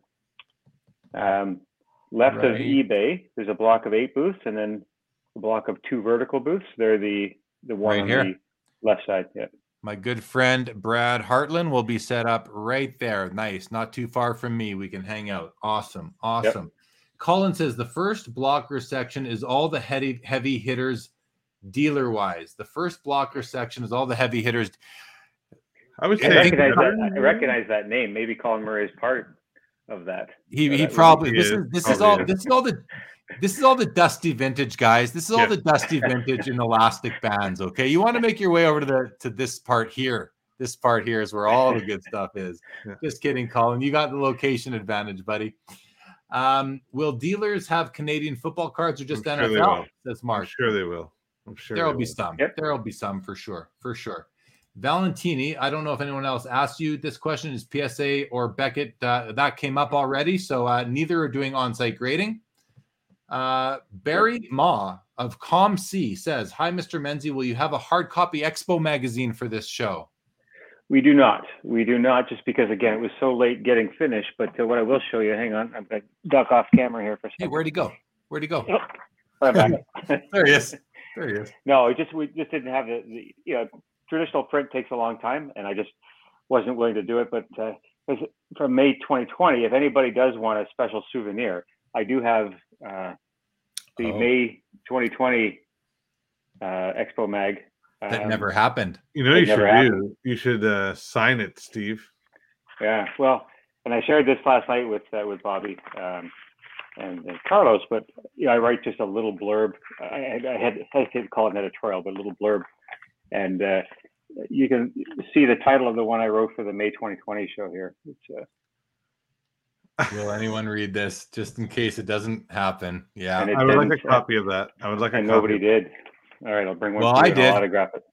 um, left right. of eBay, there's a block of eight booths, and then a block of two vertical booths. They're the the one right on here. The left side. Yeah. My good friend Brad Hartland will be set up right there. Nice, not too far from me. We can hang out. Awesome, awesome. Yep. Colin says the first blocker section is all the heavy heavy hitters. Dealer wise, the first blocker section is all the heavy hitters. I would say I recognize, that, I recognize that name. Maybe Colin Murray is part of that. He so he that probably this is, is this probably is all is. this is all the this is all the dusty vintage guys. This is all yeah. the dusty vintage and elastic bands. Okay, you want to make your way over to the to this part here. This part here is where all the good stuff is. Yeah. Just kidding, Colin. You got the location advantage, buddy. Um, will dealers have Canadian football cards or just I'm N F L? Sure Says Mark. I'm sure they will. I'm sure there'll be will. some. Yep. There'll be some for sure, for sure. Valentini, I don't know if anyone else asked you this question. Is P S A or Beckett? Uh, that came up already, so uh, neither are doing on-site grading. Uh, Barry Ma of ComC says, "Hi, Mister Menzie. Will you have a hard copy Expo magazine for this show?" We do not. We do not, just because again it was so late getting finished. But uh, what I will show you, hang on, I'm going to duck off camera here for a second. Hey, where'd he go? Where'd he go? Oh, right back. There he is. There he is. No, it just we just didn't have the, the you know traditional print takes a long time, and I just wasn't willing to do it. But uh, from May twenty twenty, if anybody does want a special souvenir, I do have uh, the oh. May twenty twenty uh, Expo Mag. That um, never happened. You know, you should do. You should uh, sign it, Steve. Yeah, well, and I shared this last night with uh, with Bobby. Um, and, and Carlos, but you know, I write just a little blurb. I, I had hesitated to call it an editorial, but a little blurb. And uh, you can see the title of the one I wrote for the May twenty twenty show here. It's, uh... Will anyone read this, just in case it doesn't happen? Yeah, I would like a copy of that. I would like a and copy. Nobody did. All right, I'll bring one. Well, to you I and did. I'll autograph it.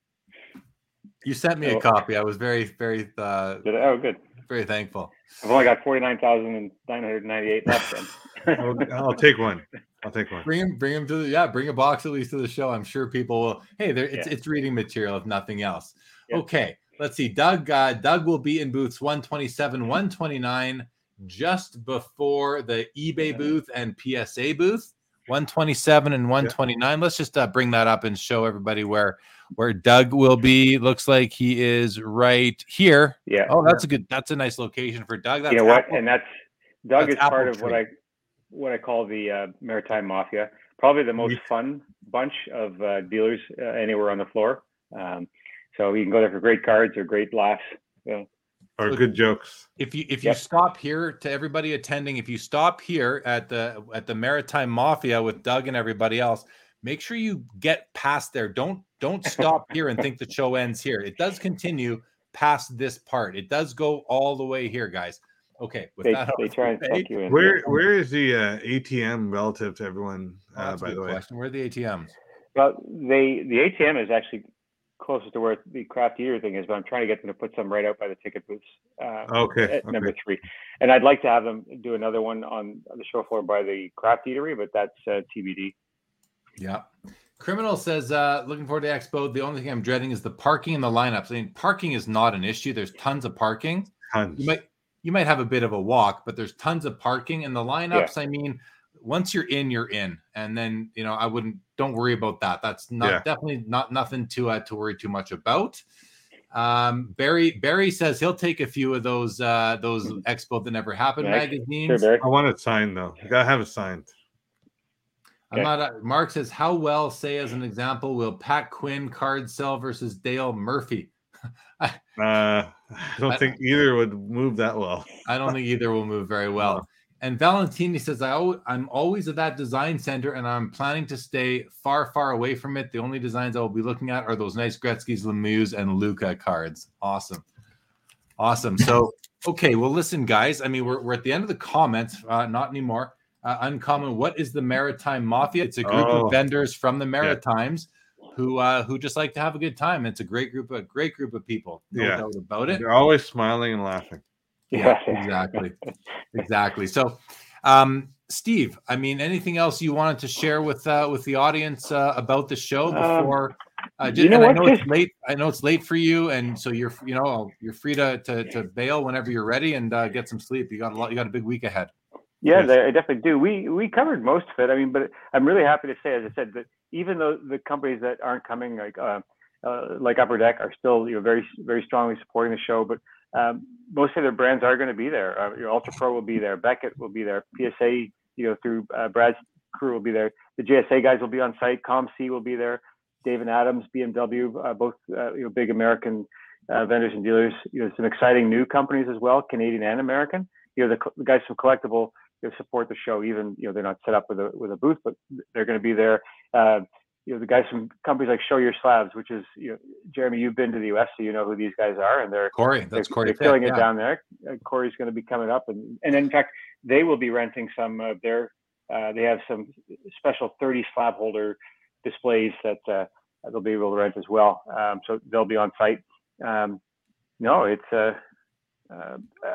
You sent me oh. a copy. I was very, very. Uh, did I? Oh, good. Very thankful. I've only got forty-nine thousand nine hundred ninety-eight left. Then. I'll, I'll take one. I'll take one. Bring him, bring him to the yeah. Bring a box at least to the show. I'm sure people will. Hey, there. It's yeah. it's reading material if nothing else. Yeah. Okay, let's see. Doug. Uh, Doug will be in booths one twenty-seven, one twenty-nine, just before the eBay booth and P S A booth. one twenty-seven and one twenty-nine. Yeah. Let's just uh, bring that up and show everybody where where Doug will be. Looks like he is right here. Yeah. Oh, that's a good. That's a nice location for Doug. That's you know what? Apple. And that's Doug that's is part Apple of what I what I call the uh, Maritime Mafia. Probably the most fun bunch of uh, dealers uh, anywhere on the floor. Um, so you can go there for great cards or great laughs. Yeah. Or good jokes. If you if yep. you stop here, to everybody attending, if you stop here at the at the Maritime Mafia with Doug and everybody else, make sure you get past there. Don't don't stop here and think the show ends here. It does continue past this part. It does go all the way here, guys. Okay, with they, that, they try and suck you in. Where where is the uh, A T M relative to everyone? Uh, oh, by the way, question. Where are the A T Ms? Well, they the A T M is actually closer to where the craft eater thing is, but I'm trying to get them to put some right out by the ticket booths. Uh, okay. At okay. number three, and I'd like to have them do another one on the show floor by the craft eatery, but that's uh, T B D. Yeah. Criminal says, uh, looking forward to Expo. The only thing I'm dreading is the parking and the lineups. I mean, parking is not an issue. There's tons of parking. Tons. You might you might have a bit of a walk, but there's tons of parking and the lineups. Yeah. I mean, once you're in, you're in, and then you know I wouldn't don't worry about that. That's not yeah. definitely not nothing to uh, to worry too much about. Um, Barry Barry says he'll take a few of those uh, those Expo that never happened nice. magazines. Sure, I want it signed though. You gotta have it signed. I'm not. Uh, Mark says, "How well, say as an example, will Pat Quinn card sell versus Dale Murphy?" I, uh, I don't I, think either would move that well. I don't think either will move very well. No. And Valentini says, I al- I'm always at that design center, and I'm planning to stay far, far away from it. The only designs I will be looking at are those nice Gretzky's, Lemieux, and Luca cards. Awesome, awesome. So, okay, well, listen, guys. I mean, we're we're at the end of the comments. Uh, not anymore. Uh, uncommon. What is the Maritime Mafia? It's a group oh, of vendors from the Maritimes yeah. who uh, who just like to have a good time. It's a great group, a great group of people. No yeah. doubt about it. They're always smiling and laughing. Yeah, exactly, exactly. So, um, Steve, I mean, anything else you wanted to share with uh, with the audience uh, about the show before? Uh, you know and what? I know it's late. I know it's late for you, and so you're you know you're free to to, to bail whenever you're ready and uh, get some sleep. You got a lot. You got a big week ahead. Yeah, yes. I definitely do. We we covered most of it. I mean, but I'm really happy to say, as I said, that even though the companies that aren't coming, like uh, uh, like Upper Deck, are still you know very very strongly supporting the show, but um, most of their brands are going to be there. Uh, your Ultra Pro will be there. Beckett will be there. P S A, you know, through uh, Brad's crew will be there. The J S A guys will be on site. ComC will be there. Dave and Adams, B M W, uh, both uh, you know big American uh, vendors and dealers. You know, some exciting new companies as well, Canadian and American. You know, the, the guys from Collectible. You know, support the show, even you know they're not set up with a with a booth, but they're going to be there. Uh, you know, the guys from companies like Show Your Slabs, which is you know, Jeremy, you've been to the U S, so you know who these guys are, and they're Corey. That's they're, Corey. They're killing yeah. it down there. Uh, Corey's going to be coming up, and and in fact, they will be renting some of their. Uh, they have some special thirty slab holder displays that uh, they'll be able to rent as well. Um, so they'll be on site. Um, no, it's uh, uh,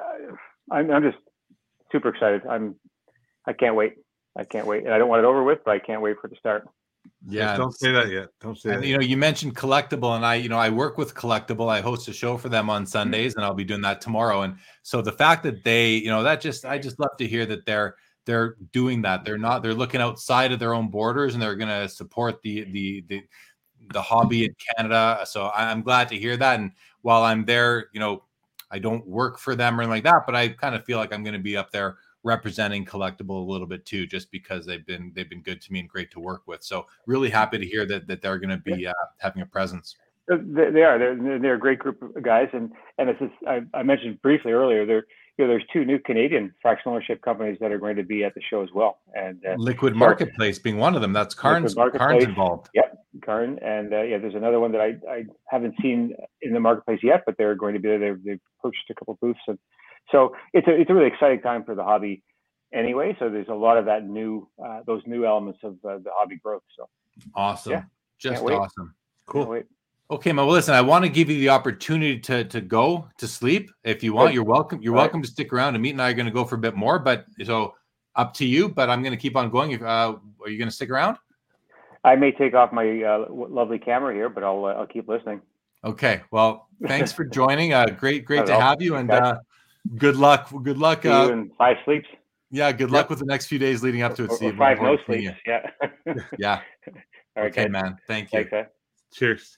I'm, I'm just. super excited. I'm, I can't wait. I can't wait. And I don't want it over with, but I can't wait for it to start. Yeah. Don't say that yet. Don't say and, that. You know, you mentioned Collectible, and I, you know, I work with Collectible. I host a show for them on Sundays, and I'll be doing that tomorrow. And so the fact that they, you know, that just, I just love to hear that they're, they're doing that. They're not, they're looking outside of their own borders, and they're going to support the, the, the, the hobby in Canada. So I'm glad to hear that. And while I'm there, you know, I don't work for them or anything like that, but I kind of feel like I'm going to be up there representing Collectible a little bit too, just because they've been they've been good to me and great to work with. So really happy to hear that that they're going to be uh, having a presence. They are. They're they're a great group of guys, and and it's just, I, I mentioned briefly earlier. They're you know, there's two new Canadian fractional ownership companies that are going to be at the show as well. And uh, Liquid so- Marketplace being one of them. That's Carnes, Liquid Carnes Marketplace. involved. Yep, Karn. And uh, yeah, there's another one that I, I haven't seen in the marketplace yet, but they're going to be there. They've, they've purchased a couple booths. And so it's a, it's a really exciting time for the hobby anyway. So there's a lot of that new, uh, those new elements of uh, the hobby growth. So Awesome. Yeah. Just Can't wait. awesome. can't wait. Okay, well, listen, I want to give you the opportunity to to go to sleep. If you want, Good. you're welcome. You're All right. welcome to stick around. And Meet and I are going to go for a bit more, but so up to you. But I'm going to keep on going. If uh, are you going to stick around? I may take off my uh, w- lovely camera here, but I'll uh, I'll keep listening. Okay. Well, thanks for joining. Uh, great, great Not to at all. have you, and Okay. uh, good luck. Good luck. See you Uh, in five sleeps yeah, good luck with the next few days leading up to it, or, or Steve. five Looking no forward to seeing sleeps. Yeah. you. Yeah. All right, Okay, guys. man. Thank you. Thanks, eh? Cheers.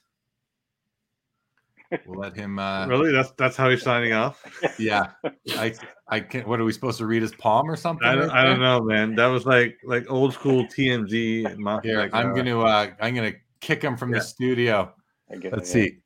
We'll let him. Uh, Really? That's that's how he's signing off. Yeah. I. I can't. What are we supposed to read his palm or something? I don't, right I don't there? know, man. That was like like old school T M Z. mo- Here, like, I'm uh, gonna. Uh, I'm gonna kick him from Yeah. the studio. I guess, Let's yeah. see.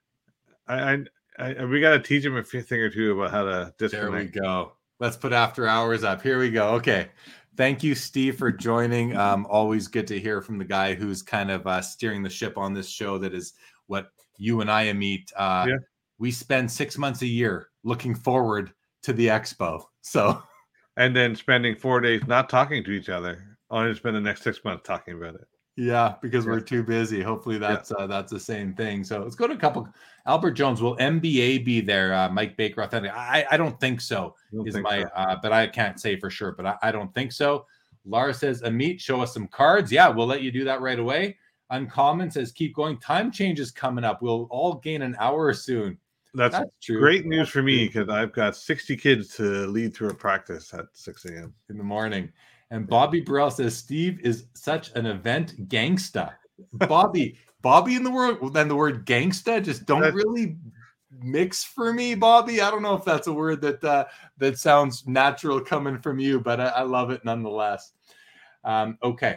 I, I, I we got to teach him a few thing or two about how to There we disconnect. go. Let's put after hours up. Here we go. Okay. Thank you, Steve, for joining. Um, always good to hear from the guy who's kind of uh, steering the ship on this show. That is what you and I meet. Uh, Yeah. We spend six months a year looking forward to the expo. So And then spending four days not talking to each other. Only to spend the next six months talking about it. yeah, because Yeah. we're too busy. Hopefully that's uh, that's the same thing. So let's go to a couple. Albert Jones, will M B A be there? Uh, Mike Baker, authentic. I I don't think so. I don't Is think my so. uh, but I can't say for sure. But I, I don't think so. Laura says, Amit, show us some cards. Yeah, we'll let you do that right away. Uncommon says, keep going. Time change is coming up. We'll all gain an hour soon. That's, That's true. great news for me true. because I've got sixty kids to lead through a practice at six a.m. In the morning. And Bobby Burrell says, Steve is such an event gangsta. Bobby, Bobby in the word, then the word gangsta just don't That's- really mix for me, Bobby. I don't know if that's a word that uh, that sounds natural coming from you, but I, I love it nonetheless. Um, okay.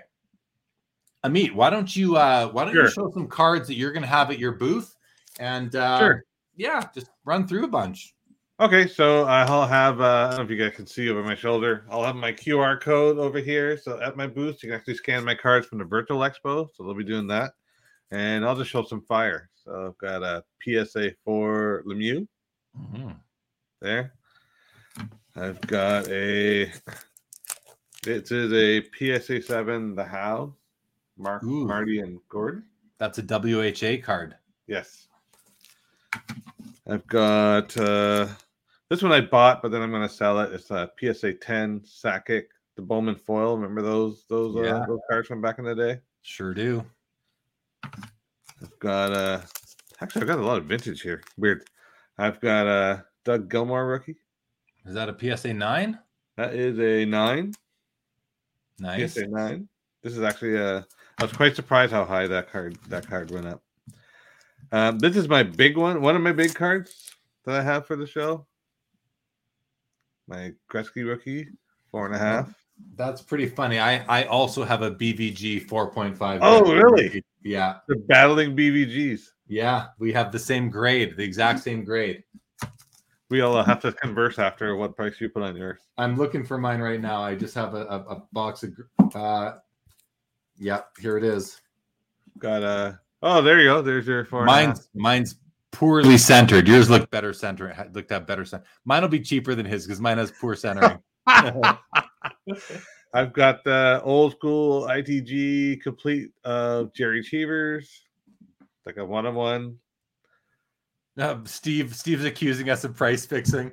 Amit, why don't you uh, why don't you Sure. show some cards that you're going to have at your booth? And uh, Sure. yeah, just run through a bunch. Okay, so I'll have, uh, I don't know if you guys can see over my shoulder, I'll have my Q R code over here. So at my booth, you can actually scan my cards from the virtual expo. So they'll be doing that. And I'll just show some fire. So I've got a P S A four Lemieux Mhm. there. I've got a, this is a P S A seven The How, Mark, Ooh. Marty, and Gordon. That's a W H A card. Yes. I've got uh, this one I bought, but then I'm going to sell it. It's a P S A ten Sakic, the Bowman foil. Remember those those Yeah. uh, those cards from back in the day? Sure do. I've got uh, actually I've got a lot of vintage here. Weird. I've got a Doug Gilmore rookie. Is that a P S A nine? That is a nine. Nice. P S A nine. This is actually a. I was quite surprised how high that card that card went up. Um, this is my big one. One of my big cards that I have for the show. My Gretzky rookie, four and a half. That's pretty funny. I I also have a B V G four point five. Oh, really? Yeah. They're battling B V Gs. Yeah. We have the same grade, the exact same grade. We all have to converse after what price you put on yours. I'm looking for mine right now. I just have a, a, a box of. Uh, yeah, here it is. Got a. Oh, there you go. There's your four. and a half. Mine's mine's poorly centered. Yours look better centered. It Looked at better center. Mine will be cheaper than his because mine has poor centering. I've got the old school I T G complete of Jerry Cheevers, like a one on one. Uh, Steve Steve's accusing us of price fixing.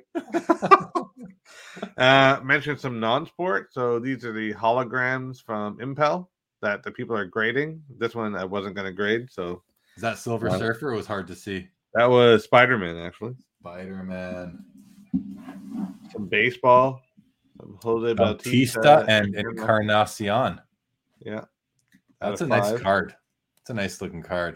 Uh, mentioned some non-sport. So these are the holograms from Impel that the people are grading. This one I wasn't going to grade, so Is that Silver Wow. Surfer? It was hard to see. that was Spider-Man actually. Spider-Man. Some baseball, some Jose Bautista and Encarnacion. yeah, That's a out of nice five. card. It's a nice looking card.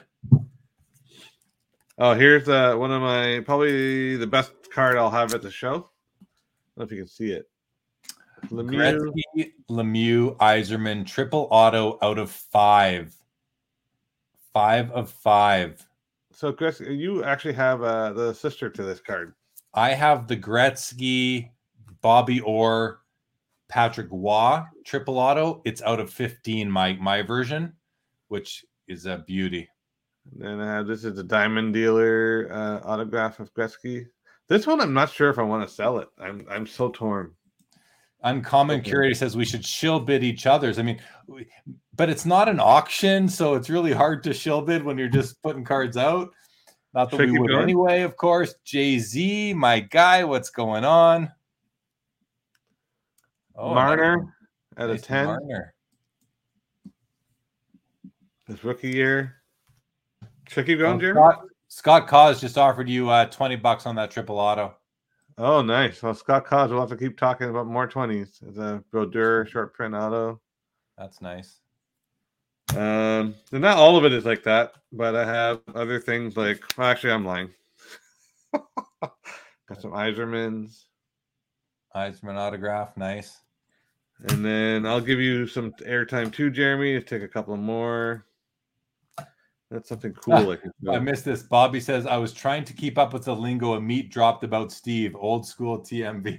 Oh, here's uh, one of my probably the best card I'll have at the show. I don't know if you can see it. Lemieux. Gretzky, Lemieux, Iserman, triple auto out of five. Five of five. So, Chris, you actually have uh, the sister to this card. I have the Gretzky Bobby Orr, Patrick Waugh triple auto. It's out of fifteen, my my version, which is a beauty. And I have this is a diamond dealer uh, autograph of Gretzky. This one I'm not sure if I want to sell it. I'm I'm so torn. Uncommon Okay. Curator says we should shill bid each other's. I mean, we, but it's not an auction, so it's really hard to shill bid when you're just putting cards out. Not that Should I we keep would going? anyway, of course. Jay-Z, my guy, what's going on? Oh, Marner nice. at Nice a ten. Marner. His rookie year. Should I keep going, Oh, Jeremy? Scott, Scott Cause just offered you uh, twenty bucks on that triple auto. Oh, nice. Well, Scott Cause will have to keep talking about more twenties. It's a Brodeur short print auto. That's nice. Um, and not all of it is like that, but I have other things like. Well, actually, I'm lying. Got some Eisermans, Heisman autograph, nice. and then I'll give you some airtime too, Jeremy. Take a couple more. That's something cool. I, can I missed this. Bobby says, I was trying to keep up with the lingo a meat dropped about Steve. Old school T M V.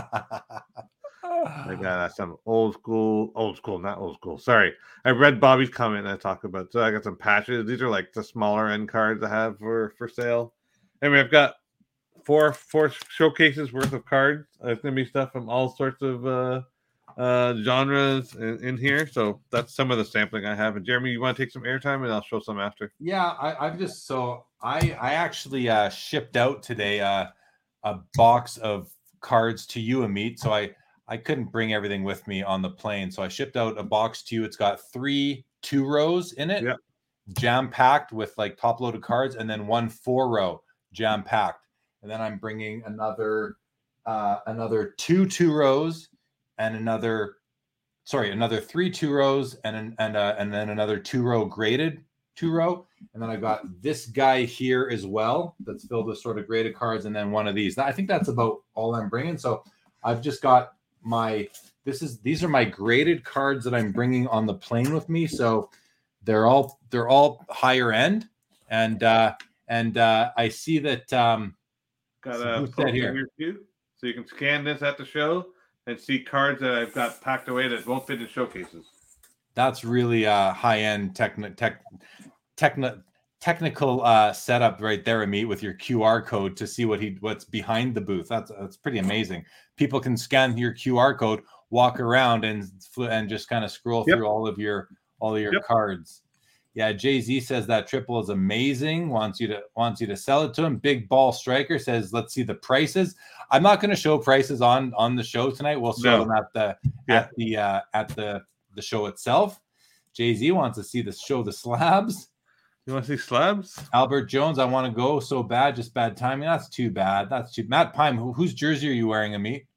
I got some old school, old school, not old school. Sorry. I read Bobby's comment and I talked about, so I got some patches. These are like the smaller end cards I have for, for sale. I mean, I've got four, four showcases worth of cards. There's going to be stuff from all sorts of uh, uh, genres in, in here. So that's some of the sampling I have. And Jeremy, you want to take some airtime and I'll show some after. Yeah, I, I've just, so I, I actually uh, shipped out today uh, a box of cards to you, Amit. So I, I couldn't bring everything with me on the plane. So I shipped out a box to you. It's got three two rows in it, yeah. jam packed with like top loaded cards, and then one four row jam packed. And then I'm bringing another, uh, another two two rows and another, sorry, another three two rows and an, and uh, and then another two row graded two row. And then I got this guy here as well that's filled with sort of graded cards, and then one of these. I think that's about all I'm bringing. So I've just got my this is these are my graded cards that I'm bringing on the plane with me. So they're all they're all higher end, and uh and uh I see that um got so a who's poster that here? here too, so you can scan this at the show and see cards that I've got packed away that won't fit in showcases. That's really uh high end techni- tech techni- technical uh setup right there, Amit, with your Q R code to see what he what's behind the booth. That's that's pretty amazing. People can scan your Q R code, walk around, and and just kind of scroll Yep. through all of your all of your Yep. cards. Yeah, Jay-Z says that triple is amazing. Wants you to wants you to sell it to him. Big Ball Striker says, let's see the prices. I'm not going to show prices on on the show tonight. We'll show No. them at the Yeah. at the uh, at the the show itself. Jay-Z wants to see the show the slabs. You want to see slabs? Albert Jones, I want to go so bad, just bad timing. That's too bad. That's too. Matt Pime, who, whose jersey are you wearing, Amit?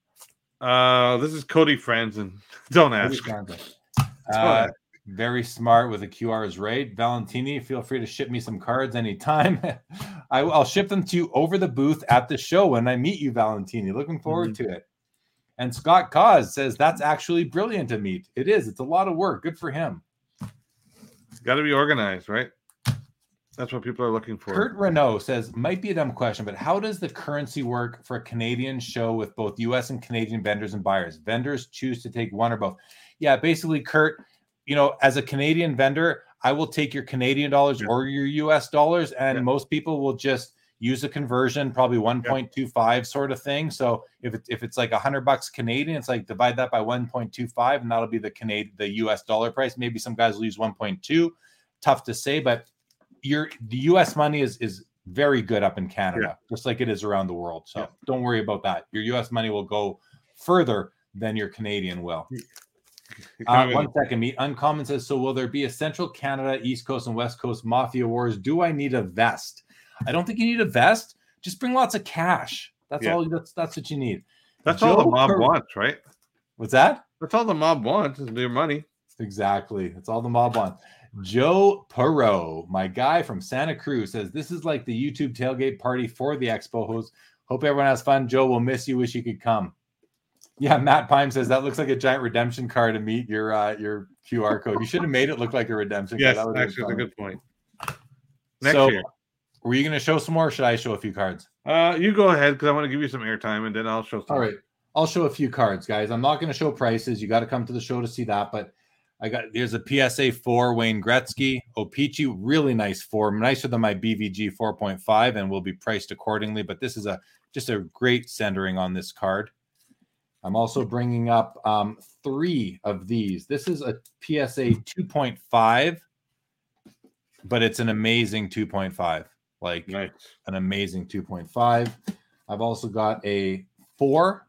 Uh, this is Cody Franzen. Don't ask. Uh, very smart with the Q Rs, right? Valentini, feel free to ship me some cards anytime. I, I'll ship them to you over the booth at the show when I meet you, Valentini. Looking forward Mm-hmm. to it. And Scott Cause says that's actually brilliant to meet. It is. It's a lot of work. Good for him. Got to be organized, right? That's what people are looking for. Kurt Renault says, might be a dumb question, but how does the currency work for a Canadian show with both U S and Canadian vendors and buyers? Vendors choose to take one or both. Yeah, basically, Kurt, you know, as a Canadian vendor, I will take your Canadian dollars Yeah. or your U S dollars, and Yeah. most people will just use a conversion, probably one point two five sort of thing. So if it, if it's like a hundred bucks Canadian, it's like divide that by one point two five, and that'll be the Canadian, the U S dollar price. Maybe some guys will use one point two. Tough to say, but your the U S money is is very good up in Canada, Yeah. just like it is around the world. So Yeah. don't worry about that. Your U S money will go further than your Canadian will. Uh, one second, me. Uncommon says, so will there be a Central Canada, East Coast, and West Coast Mafia Wars? Do I need a vest? I don't think you need a vest. Just bring lots of cash. That's Yeah. all. That's that's what you need. That's all the Joe mob Cur- wants, right? What's that? That's all the mob wants is their money. Exactly. It's all the mob wants. Joe Perot, my guy from Santa Cruz, says this is like the YouTube tailgate party for the Expo host. Hope everyone has fun. Joe, we'll miss you. Wish you could come. Yeah, Matt Pime says that looks like a giant redemption card to meet your uh, your Q R code. You should have made it look like a redemption Yes, card. That would've been actually, that's a fun. good point. Next So, year. were you going to show some more? Or should I show a few cards? Uh, you go ahead because I want to give you some airtime and then I'll show some. All right. I'll show a few cards, guys. I'm not going to show prices. You got to come to the show to see that. But I got there's a P S A four Wayne Gretzky, O-Pee-Chee, really nice form, nicer than my B V G four point five, and will be priced accordingly. But this is a just a great centering on this card. I'm also bringing up um, three of these. This is a P S A two point five, but it's an amazing two point five, like Nice. an amazing two point five. I've also got a four,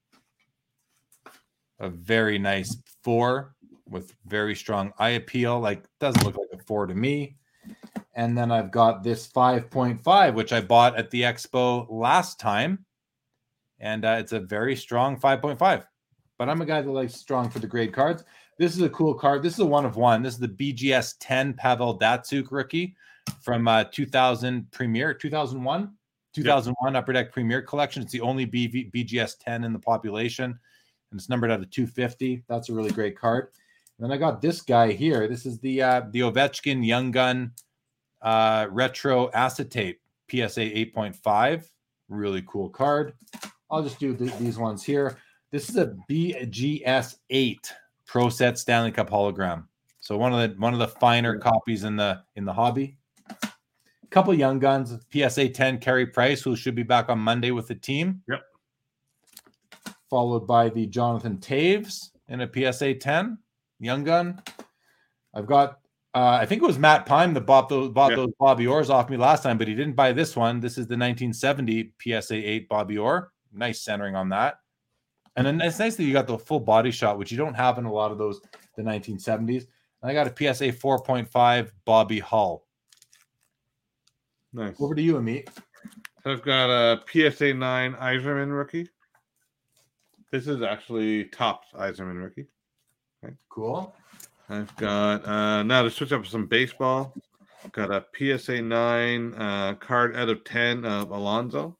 a very nice four with very strong eye appeal. Like, doesn't look like a four to me. And then I've got this five point five, which I bought at the expo last time. And uh, it's a very strong five point five. But I'm a guy that likes strong for the grade cards. This is a cool card. This is a one of one. This is the B G S ten Pavel Datsyuk rookie from uh, two thousand Premier, two thousand one? two thousand one yep. Upper Deck Premier Collection. It's the only B V, B G S ten in the population. And it's numbered out of two fifty. That's a really great card. And then I got this guy here. This is the uh, the Ovechkin Young Gun uh, Retro Acetate P S A eight point five. Really cool card. I'll just do th- these ones here. This is a B G S eight Pro Set Stanley Cup hologram. So one of the one of the finer copies in the in the hobby. A couple young guns. P S A ten Carey Price, who should be back on Monday with the team. Yep. Followed by the Jonathan Taves in a P S A ten young gun. I've got. Uh, I think it was Matt Pine that bought those, bought yep. those Bobby Orrs off me last time, but he didn't buy this one. This is the nineteen seventy P S A eight Bobby Orr. Nice centering on that. And then it's nice that you got the full body shot, which you don't have in a lot of those, the nineteen seventies. And I got a P S A four point five Bobby Hull. Nice. Over to you, Amit. I've got a P S A nine Yzerman rookie. This is actually Topps Yzerman rookie. Okay. Cool. I've got, uh, now to switch up some baseball, I've got a P S A nine uh, card out of ten of Alonso.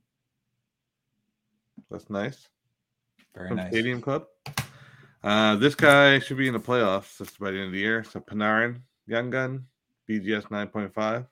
That's nice. Very From nice. Stadium Club. Uh, this guy should be in the playoffs just by the end of the year. So Panarin, Young Gun, B G S nine point five.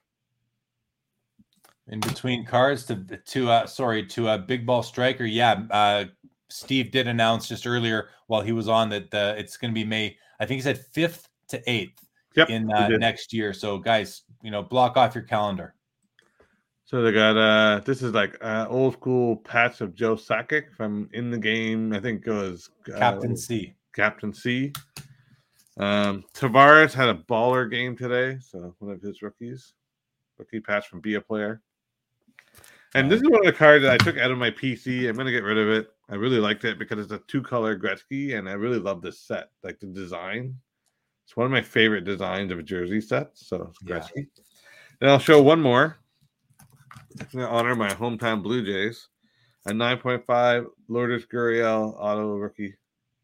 In between cards to to uh sorry to a big ball striker. Yeah, uh, Steve did announce just earlier while he was on that uh, it's going to be May. I think he said fifth to eighth yep, in uh, next year. So guys, you know, block off your calendar. So they got uh this is like uh old school patch of Joe Sakic from In the Game. I think it was uh, Captain C. Captain C. Um, Tavares had a baller game today, so one of his rookies, rookie patch from Be a Player. And this is one of the cards that I took out of my P C. I'm gonna get rid of it. I really liked it because it's a two-color Gretzky, and I really love this set. Like the design, it's one of my favorite designs of a jersey set. So it's Gretzky. Yeah. Then I'll show one more. I'm gonna honor my hometown Blue Jays. A nine point five Lourdes Gurriel auto rookie.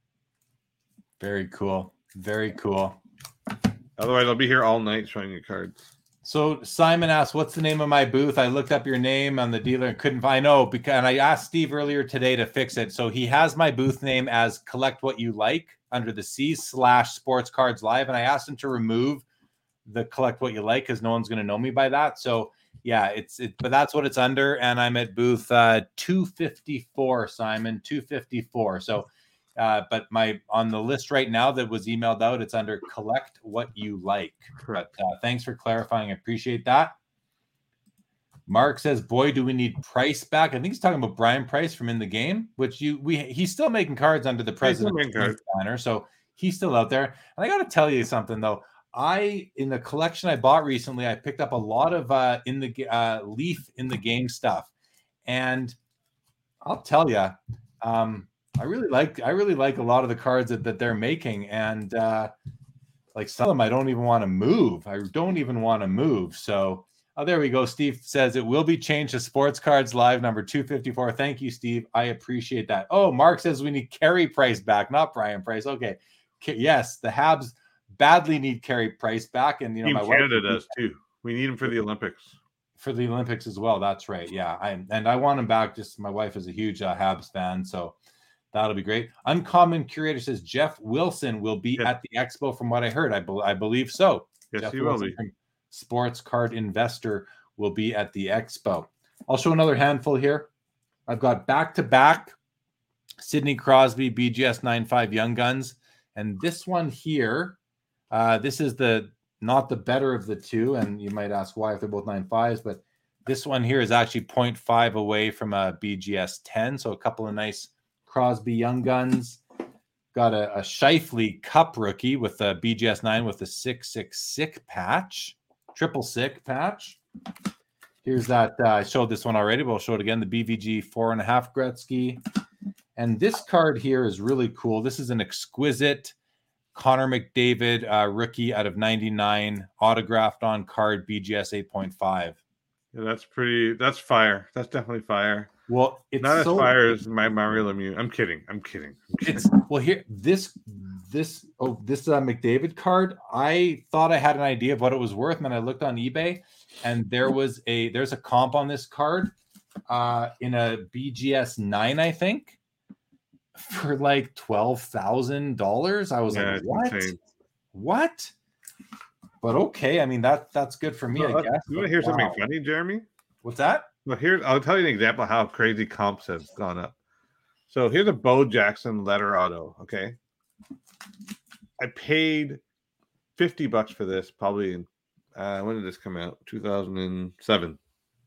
Very cool. Very cool. Otherwise, I'll be here all night showing you cards. So Simon asked, "What's the name of my booth?" I looked up your name on the dealer and couldn't find. I know because and I asked Steve earlier today to fix it. So he has my booth name as Collect What You Like under the C slash Sports Cards Live, and I asked him to remove the Collect What You Like because no one's going to know me by that. So yeah, it's it, but that's what it's under, and I'm at booth uh, two fifty-four, Simon, two fifty-four. So. Uh, but my on the list right now that was emailed out, it's under Collect What You Like. But uh, thanks for clarifying. I appreciate that. Mark says, "Boy, do we need Price back." I think he's talking about Brian Price from In the Game, which you we he's still making cards under the President's banner, so he's still out there. And I got to tell you something though. I in the collection I bought recently, I picked up a lot of uh, in the uh, Leaf In the Game stuff, and I'll tell you. Um, I really like I really like a lot of the cards that, that they're making, and uh, like some of them I don't even want to move. I don't even want to move. So oh, there we go. Steve says it will be changed to Sports Cards Live number two fifty-four. Thank you, Steve. I appreciate that. Oh, Mark says we need Carey Price back, not Brian Price. Okay, yes, the Habs badly need Carey Price back, and you know Team my Canada wife, does too. We need him for the Olympics. For the Olympics as well. That's right. Yeah, I and I want him back. Just my wife is a huge uh, Habs fan, so. That'll be great. Uncommon Curator says Jeff Wilson will be yeah. at the expo from what I heard. I, be- I believe so. Yes, Jeff he Wilson, will be. Sports Card Investor will be at the expo. I'll show another handful here. I've got back-to-back Sidney Crosby, B G S ninety-five Young Guns. And this one here, uh, this is the not the better of the two. And you might ask why if they're both ninety-fives, but this one here is actually zero point five away from a B G S ten. So a couple of nice Crosby Young Guns. Got a, a Scheifele Cup rookie with a B G S nine with a six six six patch, triple six patch. Here's that. Uh, I showed this one already, but I'll show it again. The B V G four and a half Gretzky. And this card here is really cool. This is an exquisite Connor McDavid uh, rookie out of ninety-nine, autographed on card, B G S eight point five. Yeah, that's pretty. That's fire. That's definitely fire. Well, it's not so, as fire as my Mario Lemieux. I'm kidding. I'm kidding. I'm kidding. It's well here. This this oh this uh, McDavid card. I thought I had an idea of what it was worth, and then I looked on eBay, and there was a there's a comp on this card, uh, in a B G S nine, I think, for like twelve thousand dollars. I was yeah, like, what? Insane. What? But okay, I mean that that's good for me. Well, I guess. You want to hear wow. something funny, Jeremy? What's that? Well, here I'll tell you an example of how crazy comps have gone up. So here's a Bo Jackson letter auto. Okay, I paid fifty bucks for this. Probably in uh, when did this come out? two thousand seven.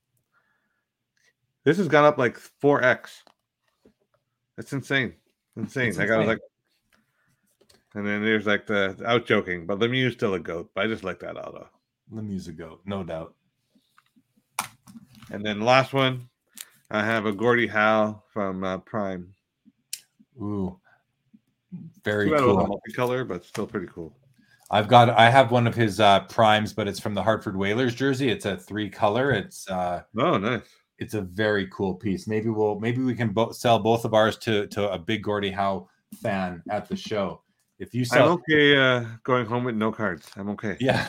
This has gone up like four x. That's insane. Insane. It's like insane. I was like, and then there's like the out joking, but Lemieux's still a goat. But I just like that auto. Lemieux's a goat, no doubt. And then the last one, I have a Gordie Howe from uh, Prime. Ooh, very Too cool. Multicolor, but still pretty cool. I've got, I have one of his uh, Primes, but it's from the Hartford Whalers jersey. It's a three color. It's uh, oh nice. It's a very cool piece. Maybe we'll, maybe we can bo- sell both of ours to to a big Gordie Howe fan at the show. If you sell, I'm okay uh, going home with no cards. I'm okay. Yeah,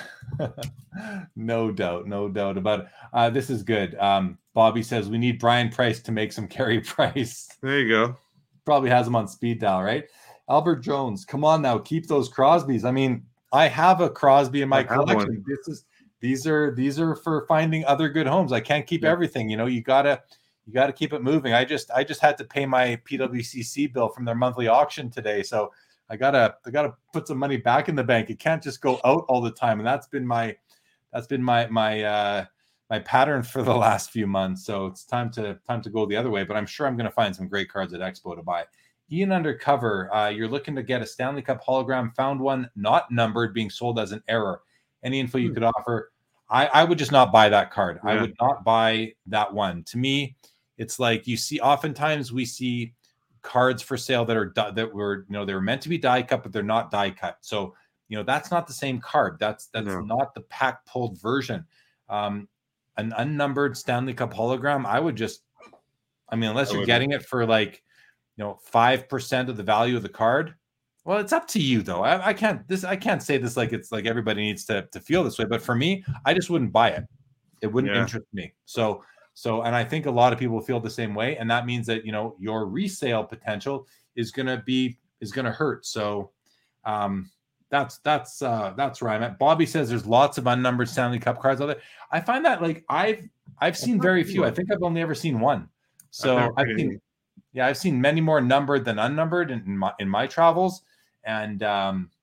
no doubt, no doubt about it. Uh, this is good. Um, Bobby says we need Brian Price to make some Carey Price. There you go. Probably has him on speed dial, right? Albert Jones, come on now, keep those Crosbys. I mean, I have a Crosby in my collection. One. This is these are these are for finding other good homes. I can't keep yeah. everything. You know, you gotta you gotta keep it moving. I just I just had to pay my P W C C bill from their monthly auction today, so. I gotta, I gotta put some money back in the bank. It can't just go out all the time, and that's been my, that's been my my uh, my pattern for the last few months. So it's time to time to go the other way. But I'm sure I'm going to find some great cards at Expo to buy. Ian Undercover, uh, you're looking to get a Stanley Cup hologram. Found one not numbered, being sold as an error. Any info you hmm. could offer? I, I would just not buy that card. Yeah. I would not buy that one. To me, it's like you see. Oftentimes we see cards for sale that are that were you know they were meant to be die cut, but they're not die cut. So you know that's not the same card. That's that's no. not the pack pulled version. Um, an unnumbered Stanley Cup hologram, I would just, I mean, unless I you're getting it for like you know five percent of the value of the card. Well, it's up to you though. I, I can't this I can't say this like it's like everybody needs to to feel this way. But for me, I just wouldn't buy it. It wouldn't yeah. interest me. So. So, and I think a lot of people feel the same way, and that means that you know your resale potential is going to be is going to hurt. So, um, that's that's uh, that's where I'm at. Bobby says there's lots of unnumbered Stanley Cup cards out there. I find that like I've I've seen very few. I think I've only ever seen one. So I've, I've seen yeah I've seen many more numbered than unnumbered in, in my in my travels, and um,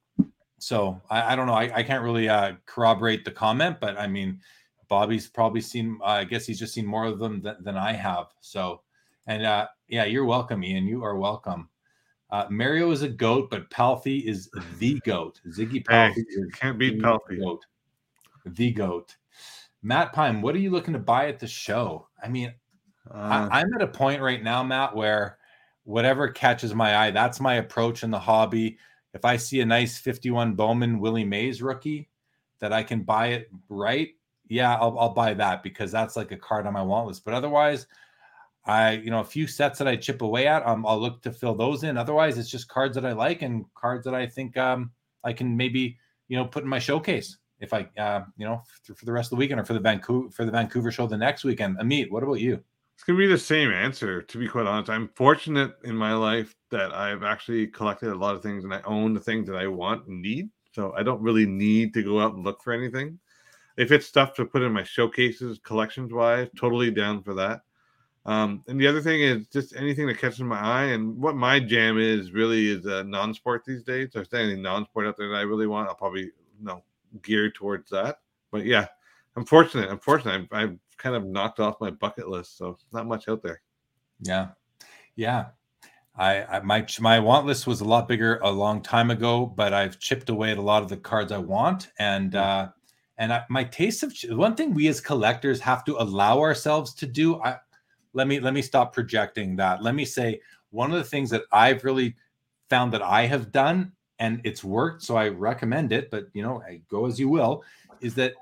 so I, I don't know. I, I can't really uh, corroborate the comment, but I mean. Bobby's probably seen, uh, I guess he's just seen more of them th- than I have. So, and uh, yeah, you're welcome, Ian. You are welcome. Uh, Mario is a goat, but Palffy is the goat. Ziggy Palffy hey, is can't beat the Palffy. Goat. The goat. Matt Pine, what are you looking to buy at the show? I mean, uh, I, I'm at a point right now, Matt, where whatever catches my eye, that's my approach in the hobby. If I see a nice fifty-one Bowman Willie Mays rookie that I can buy it right, yeah, I'll, I'll buy that because that's like a card on my want list. But otherwise, I, you know, a few sets that I chip away at, um, I'll look to fill those in. Otherwise, it's just cards that I like and cards that I think um, I can maybe, you know, put in my showcase if I, uh, you know, for, for the rest of the weekend or for the Vancouver for the Vancouver show the next weekend. Amit, what about you? It's gonna be the same answer. To be quite honest, I'm fortunate in my life that I've actually collected a lot of things and I own the things that I want and need. So I don't really need to go out and look for anything. If it's stuff to put in my showcases, collections wise, totally down for that. Um, and the other thing is just anything that catches my eye. And what my jam is really is uh, non-sport these days. There's anything non-sport out there that I really want. I'll probably you know gear towards that. But yeah, I'm fortunate. I'm fortunate. I've, I've kind of knocked off my bucket list, so not much out there. Yeah, yeah. I, I my my want list was a lot bigger a long time ago, but I've chipped away at a lot of the cards I want, and uh, and I, my taste of one thing we as collectors have to allow ourselves to do. I let me let me stop projecting that. Let me say one of the things that I've really found that I have done, and it's worked, so I recommend it. But you know, go as you will. Is that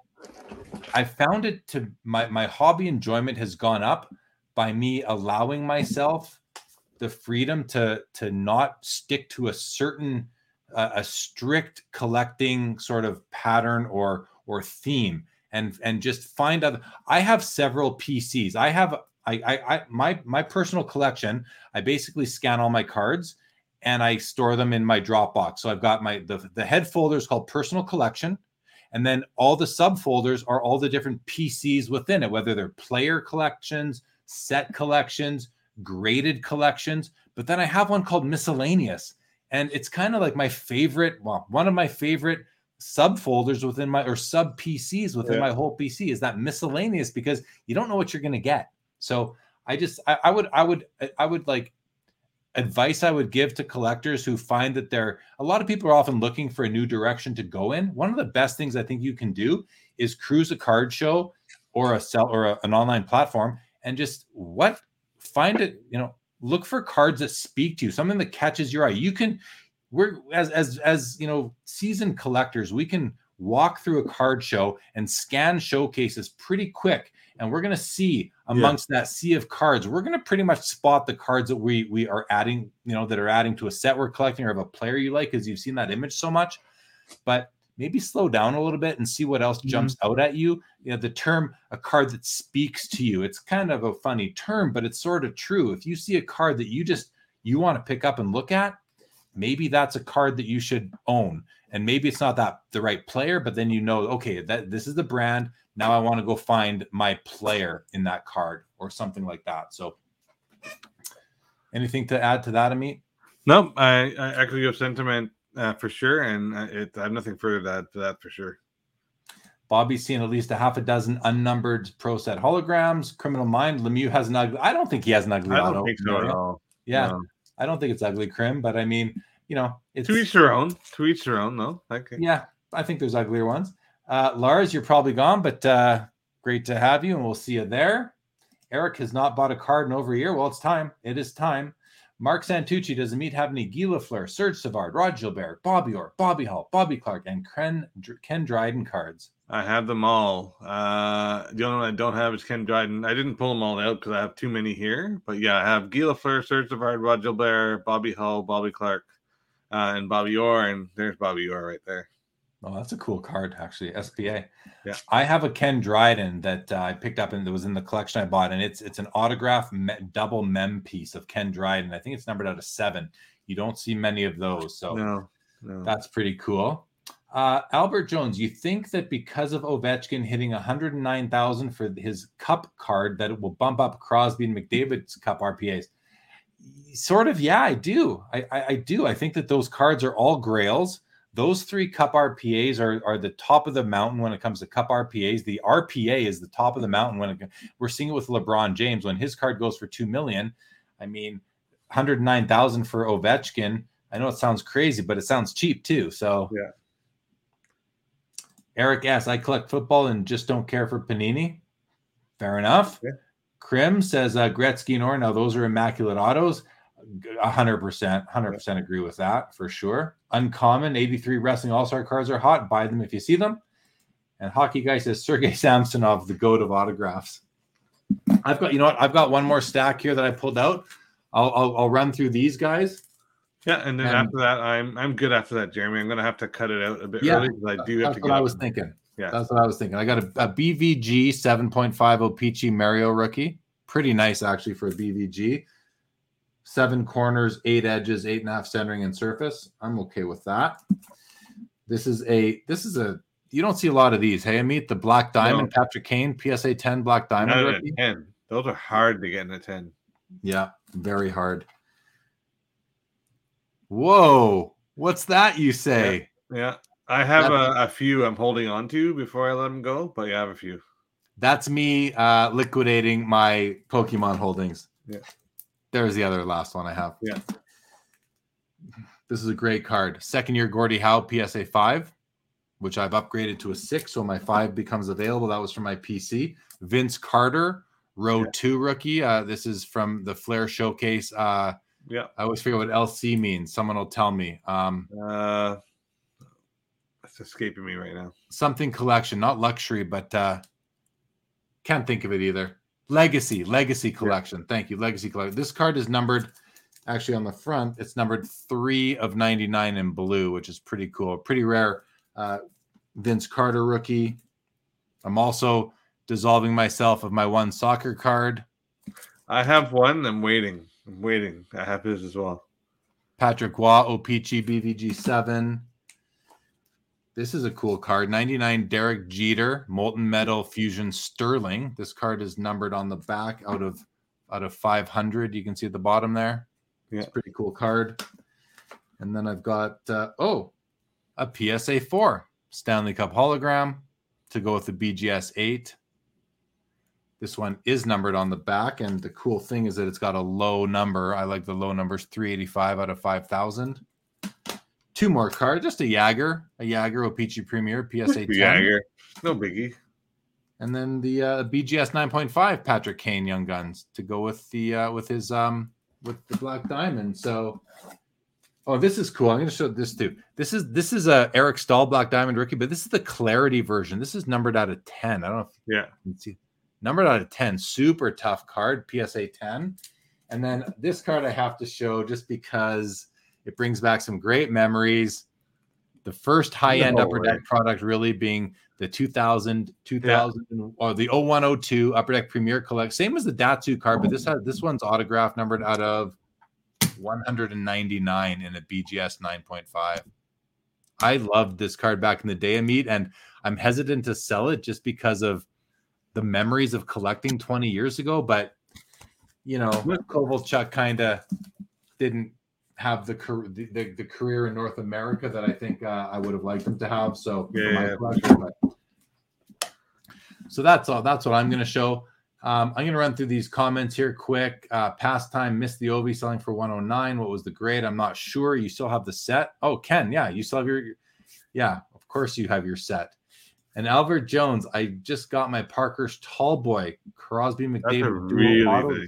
I found it to my my hobby enjoyment has gone up by me allowing myself the freedom to to not stick to a certain uh, a strict collecting sort of pattern or or theme, and and just find other. I have several P Cs. I have I I, I my my personal collection. I basically scan all my cards and I store them in my Dropbox. So I've got my the the head folder is called personal collection. And then all the subfolders are all the different P Cs within it, whether they're player collections, set collections, graded collections. But then I have one called miscellaneous. And it's kind of like my favorite, well, one of my favorite subfolders within my, or sub P Cs within yeah. my whole P C is that miscellaneous, because you don't know what you're going to get. So I just, I, I would, I would, I would like, advice I would give to collectors who find that they're a lot of people are often looking for a new direction to go in. One of the best things I think you can do is cruise a card show or a sell or a, an online platform and just what find it, you know, look for cards that speak to you, something that catches your eye. You can, we're as, as, as, you know, seasoned collectors, we can walk through a card show and scan showcases pretty quick. And we're going to see amongst yeah. that sea of cards, we're going to pretty much spot the cards that we we are adding, you know, that are adding to a set we're collecting or of a player you like, because you've seen that image so much. But maybe slow down a little bit and see what else mm-hmm. jumps out at you. You know, the term, a card that speaks to you, it's kind of a funny term, but it's sort of true. If you see a card that you just, you want to pick up and look at, maybe that's a card that you should own. And maybe it's not that the right player, but then you know, okay, that this is the brand. Now I want to go find my player in that card or something like that. So anything to add to that, Amit? No, I, I echo your sentiment uh, for sure. And it, I have nothing further to add to that for sure. Bobby's seen at least a half a dozen unnumbered pro set holograms. Criminal Mind, Lemieux has an ugly. I don't think he has an ugly I don't auto. think so at all. Yeah. No. I don't think it's ugly, Crim, but I mean, you know, it's to each their own. To each their own, though. Okay. Yeah, I think there's uglier ones. Uh, Lars, you're probably gone, but uh, great to have you, and we'll see you there. Eric has not bought a card in over a year. Well, it's time. It is time. Mark Santucci, does Amit have any Guy Lafleur, Serge Savard, Rod Gilbert, Bobby Orr, Bobby Hull, Bobby Clark, and Ken, Ken Dryden cards? I have them all. Uh, the only one I don't have is Ken Dryden. I didn't pull them all out because I have too many here. But yeah, I have Guy Lafleur, Serge Savard, Rod Gilbert, Bobby Hull, Bobby Clark, uh, and Bobby Orr. And there's Bobby Orr right there. Oh, that's a cool card, actually. S P A. Yeah, I have a Ken Dryden that uh, I picked up and that was in the collection I bought, and it's it's an autograph me- double mem piece of Ken Dryden. I think it's numbered out of seven. You don't see many of those, so no, no. That's pretty cool. Uh, Albert Jones, you think that because of Ovechkin hitting one hundred nine thousand for his cup card, that it will bump up Crosby and McDavid's cup R P As? Sort of, yeah, I do. I, I, I do. I think that those cards are all grails. Those three cup R P As are, are the top of the mountain when it comes to cup R P As. The R P A is the top of the mountain when it, we're seeing it with LeBron James. When his card goes for two million dollars, I mean, one hundred nine thousand for Ovechkin. I know it sounds crazy, but it sounds cheap too. So yeah. Eric S., I collect football and just don't care for Panini. Fair enough. Yeah. Krim says uh, Gretzky and Orr. Now those are immaculate autos. one hundred percent, one hundred percent agree with that for sure. Uncommon, eighty-three Wrestling All-Star cards are hot. Buy them if you see them. And Hockey Guy says Sergei Samsonov, the goat of autographs. I've got, you know what? I've got one more stack here that I pulled out. I'll I'll, I'll run through these guys. Yeah, and then and, after that, I'm I'm good after that, Jeremy. I'm gonna have to cut it out a bit yeah, early because I do have that's to. What get I was thinking. Yeah, that's what I was thinking. I got a, a B V G seven point five Peachy Mario rookie. Pretty nice actually for a B V G. Seven corners, eight edges, eight and a half centering and surface. I'm okay with that. This is a this is a you don't see a lot of these. Hey, Amit, the Black Diamond, no. Patrick Kane, P S A ten Black Diamond rookie. ten. Those are hard to get in a ten. Yeah, very hard. Whoa, what's that you say? Yeah, yeah. I have a, a few I'm holding on to before I let them go, but you have a few. That's me uh, liquidating my Pokemon holdings. Yeah. There's the other last one I have. Yeah. This is a great card. Second year Gordie Howe P S A five, which I've upgraded to a six, so my five becomes available. That was from my P C. Vince Carter, row yeah. two rookie. Uh, this is from the Flair Showcase. Uh, yeah. I always forget what L C means. Someone will tell me. Um, uh, it's escaping me right now. Something collection, not luxury, but uh, can't think of it either. Legacy, Legacy collection. Yeah. Thank you, Legacy collection. This card is numbered, actually on the front, it's numbered three of ninety-nine in blue, which is pretty cool. Pretty rare uh, Vince Carter rookie. I'm also dissolving myself of my one soccer card. I have one. I'm waiting. I'm waiting. I have his as well. Patrick Waugh, O-Pee-Chee, B V G seven. This is a cool card. ninety-nine Derek Jeter, Molten Metal Fusion Sterling. This card is numbered on the back out of out of five hundred. You can see at the bottom there. Yeah. It's a pretty cool card. And then I've got, uh, oh, a P S A four Stanley Cup hologram to go with the B G S eight. This one is numbered on the back, and the cool thing is that it's got a low number. I like the low numbers, three eighty-five out of five thousand. Two more cards, just a Jagger, a Jagger O-Pee-Chee Premier, P S A ten. Jagger, no biggie. And then the uh, B G S nine point five Patrick Kane Young Guns to go with the uh, with his um with the Black Diamond. So, oh, this is cool. I'm going to show this too. This is this is a Eric Stahl Black Diamond rookie, but this is the Clarity version. This is numbered out of ten. I don't know if yeah, you can see. Numbered out of ten, super tough card, P S A ten. And then this card I have to show just because it brings back some great memories. The first high-end no Upper way. Deck product really being the two thousand, two thousand yeah. or the oh one oh two Upper Deck Premier Collect. Same as the Datsu card, but this has this one's autograph numbered out of one hundred ninety-nine in a B G S nine point five. I loved this card back in the day, Amit, and I'm hesitant to sell it just because of the memories of collecting twenty years ago, but you know, Kovalchuk kind of didn't have the, the, the the career in North America that I think uh, I would have liked him to have. So, yeah, for my yeah. pleasure, but... so that's all. That's what I'm going to show. Um, I'm going to run through these comments here quick. Uh, Pastime missed the Ovi selling for one oh nine. What was the grade? I'm not sure. You still have the set. Oh, Ken, yeah, you still have your. Yeah, of course you have your set. And Albert Jones, I just got my Parker's Tall Boy Crosby McDavid really dual auto. big.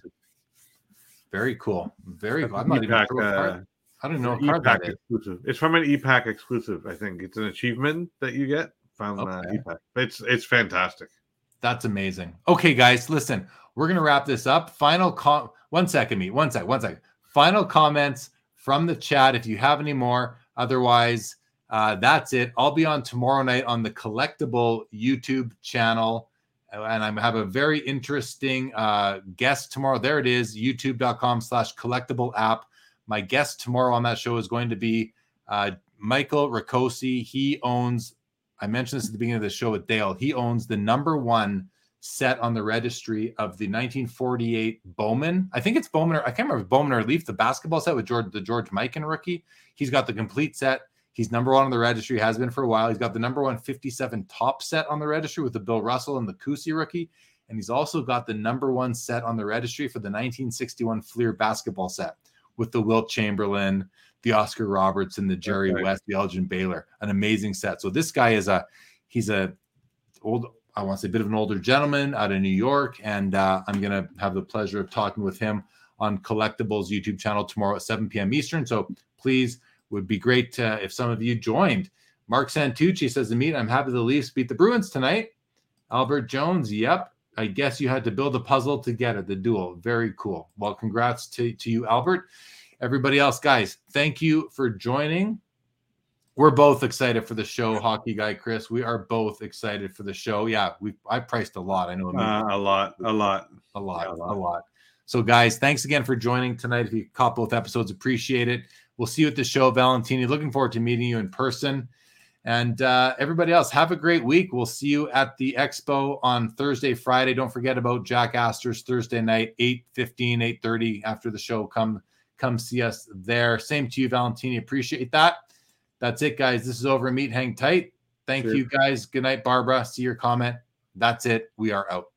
Very cool. Very That's cool. I'm not E even PAC, sure what card. uh, I don't even know what E card PAC that is. exclusive. It's from an E PAC exclusive, I think. It's an achievement that you get from uh, Okay. E PAC. It's it's fantastic. That's amazing. Okay, guys, listen, we're gonna wrap this up. Final com one second, me. One sec, one second. Final comments from the chat if you have any more. Otherwise, uh, that's it. I'll be on tomorrow night on the Collectible YouTube channel. And I have a very interesting uh, guest tomorrow. There it is, youtube.com slash collectible app. My guest tomorrow on that show is going to be uh, Michael Ricosi. He owns, I mentioned this at the beginning of the show with Dale, he owns the number one set on the registry of the nineteen forty-eight Bowman. I think it's Bowman, or I can't remember if it's Bowman or Leaf, the basketball set with George, the George Mikan rookie. He's got the complete set. He's number one on the registry, has been for a while. He's got the number one fifty-seven top set on the registry with the Bill Russell and the Kusi rookie. And he's also got the number one set on the registry for the nineteen sixty-one Fleer basketball set with the Wilt Chamberlain, the Oscar Robertson, the Jerry Okay. West, the Elgin Baylor. An amazing set. So this guy is a, he's a old, I want to say a bit of an older gentleman out of New York. And uh, I'm going to have the pleasure of talking with him on Collectibles YouTube channel tomorrow at seven p.m. Eastern. So please, would be great uh, if some of you joined. Mark Santucci says, Amit, I'm happy the Leafs beat the Bruins tonight. Albert Jones, yep. I guess you had to build a puzzle to get it, the duel. Very cool. Well, congrats to, to you, Albert. Everybody else, guys, thank you for joining. We're both excited for the show, Hockey Guy Chris. We are both excited for the show. Yeah, we I priced a lot. I know Uh, a lot, a lot, a lot, yeah, a a lot. lot. So, guys, thanks again for joining tonight. If you caught both episodes, appreciate it. We'll see you at the show, Valentini. Looking forward to meeting you in person. And uh, everybody else, have a great week. We'll see you at the expo on Thursday, Friday. Don't forget about Jack Astor's Thursday night, eight fifteen, eight thirty after the show. Come, come see us there. Same to you, Valentini. Appreciate that. That's it, guys. This is over. Meet Hang Tight. Thank Sure. you, guys. Good night, Barbara. See your comment. That's it. We are out.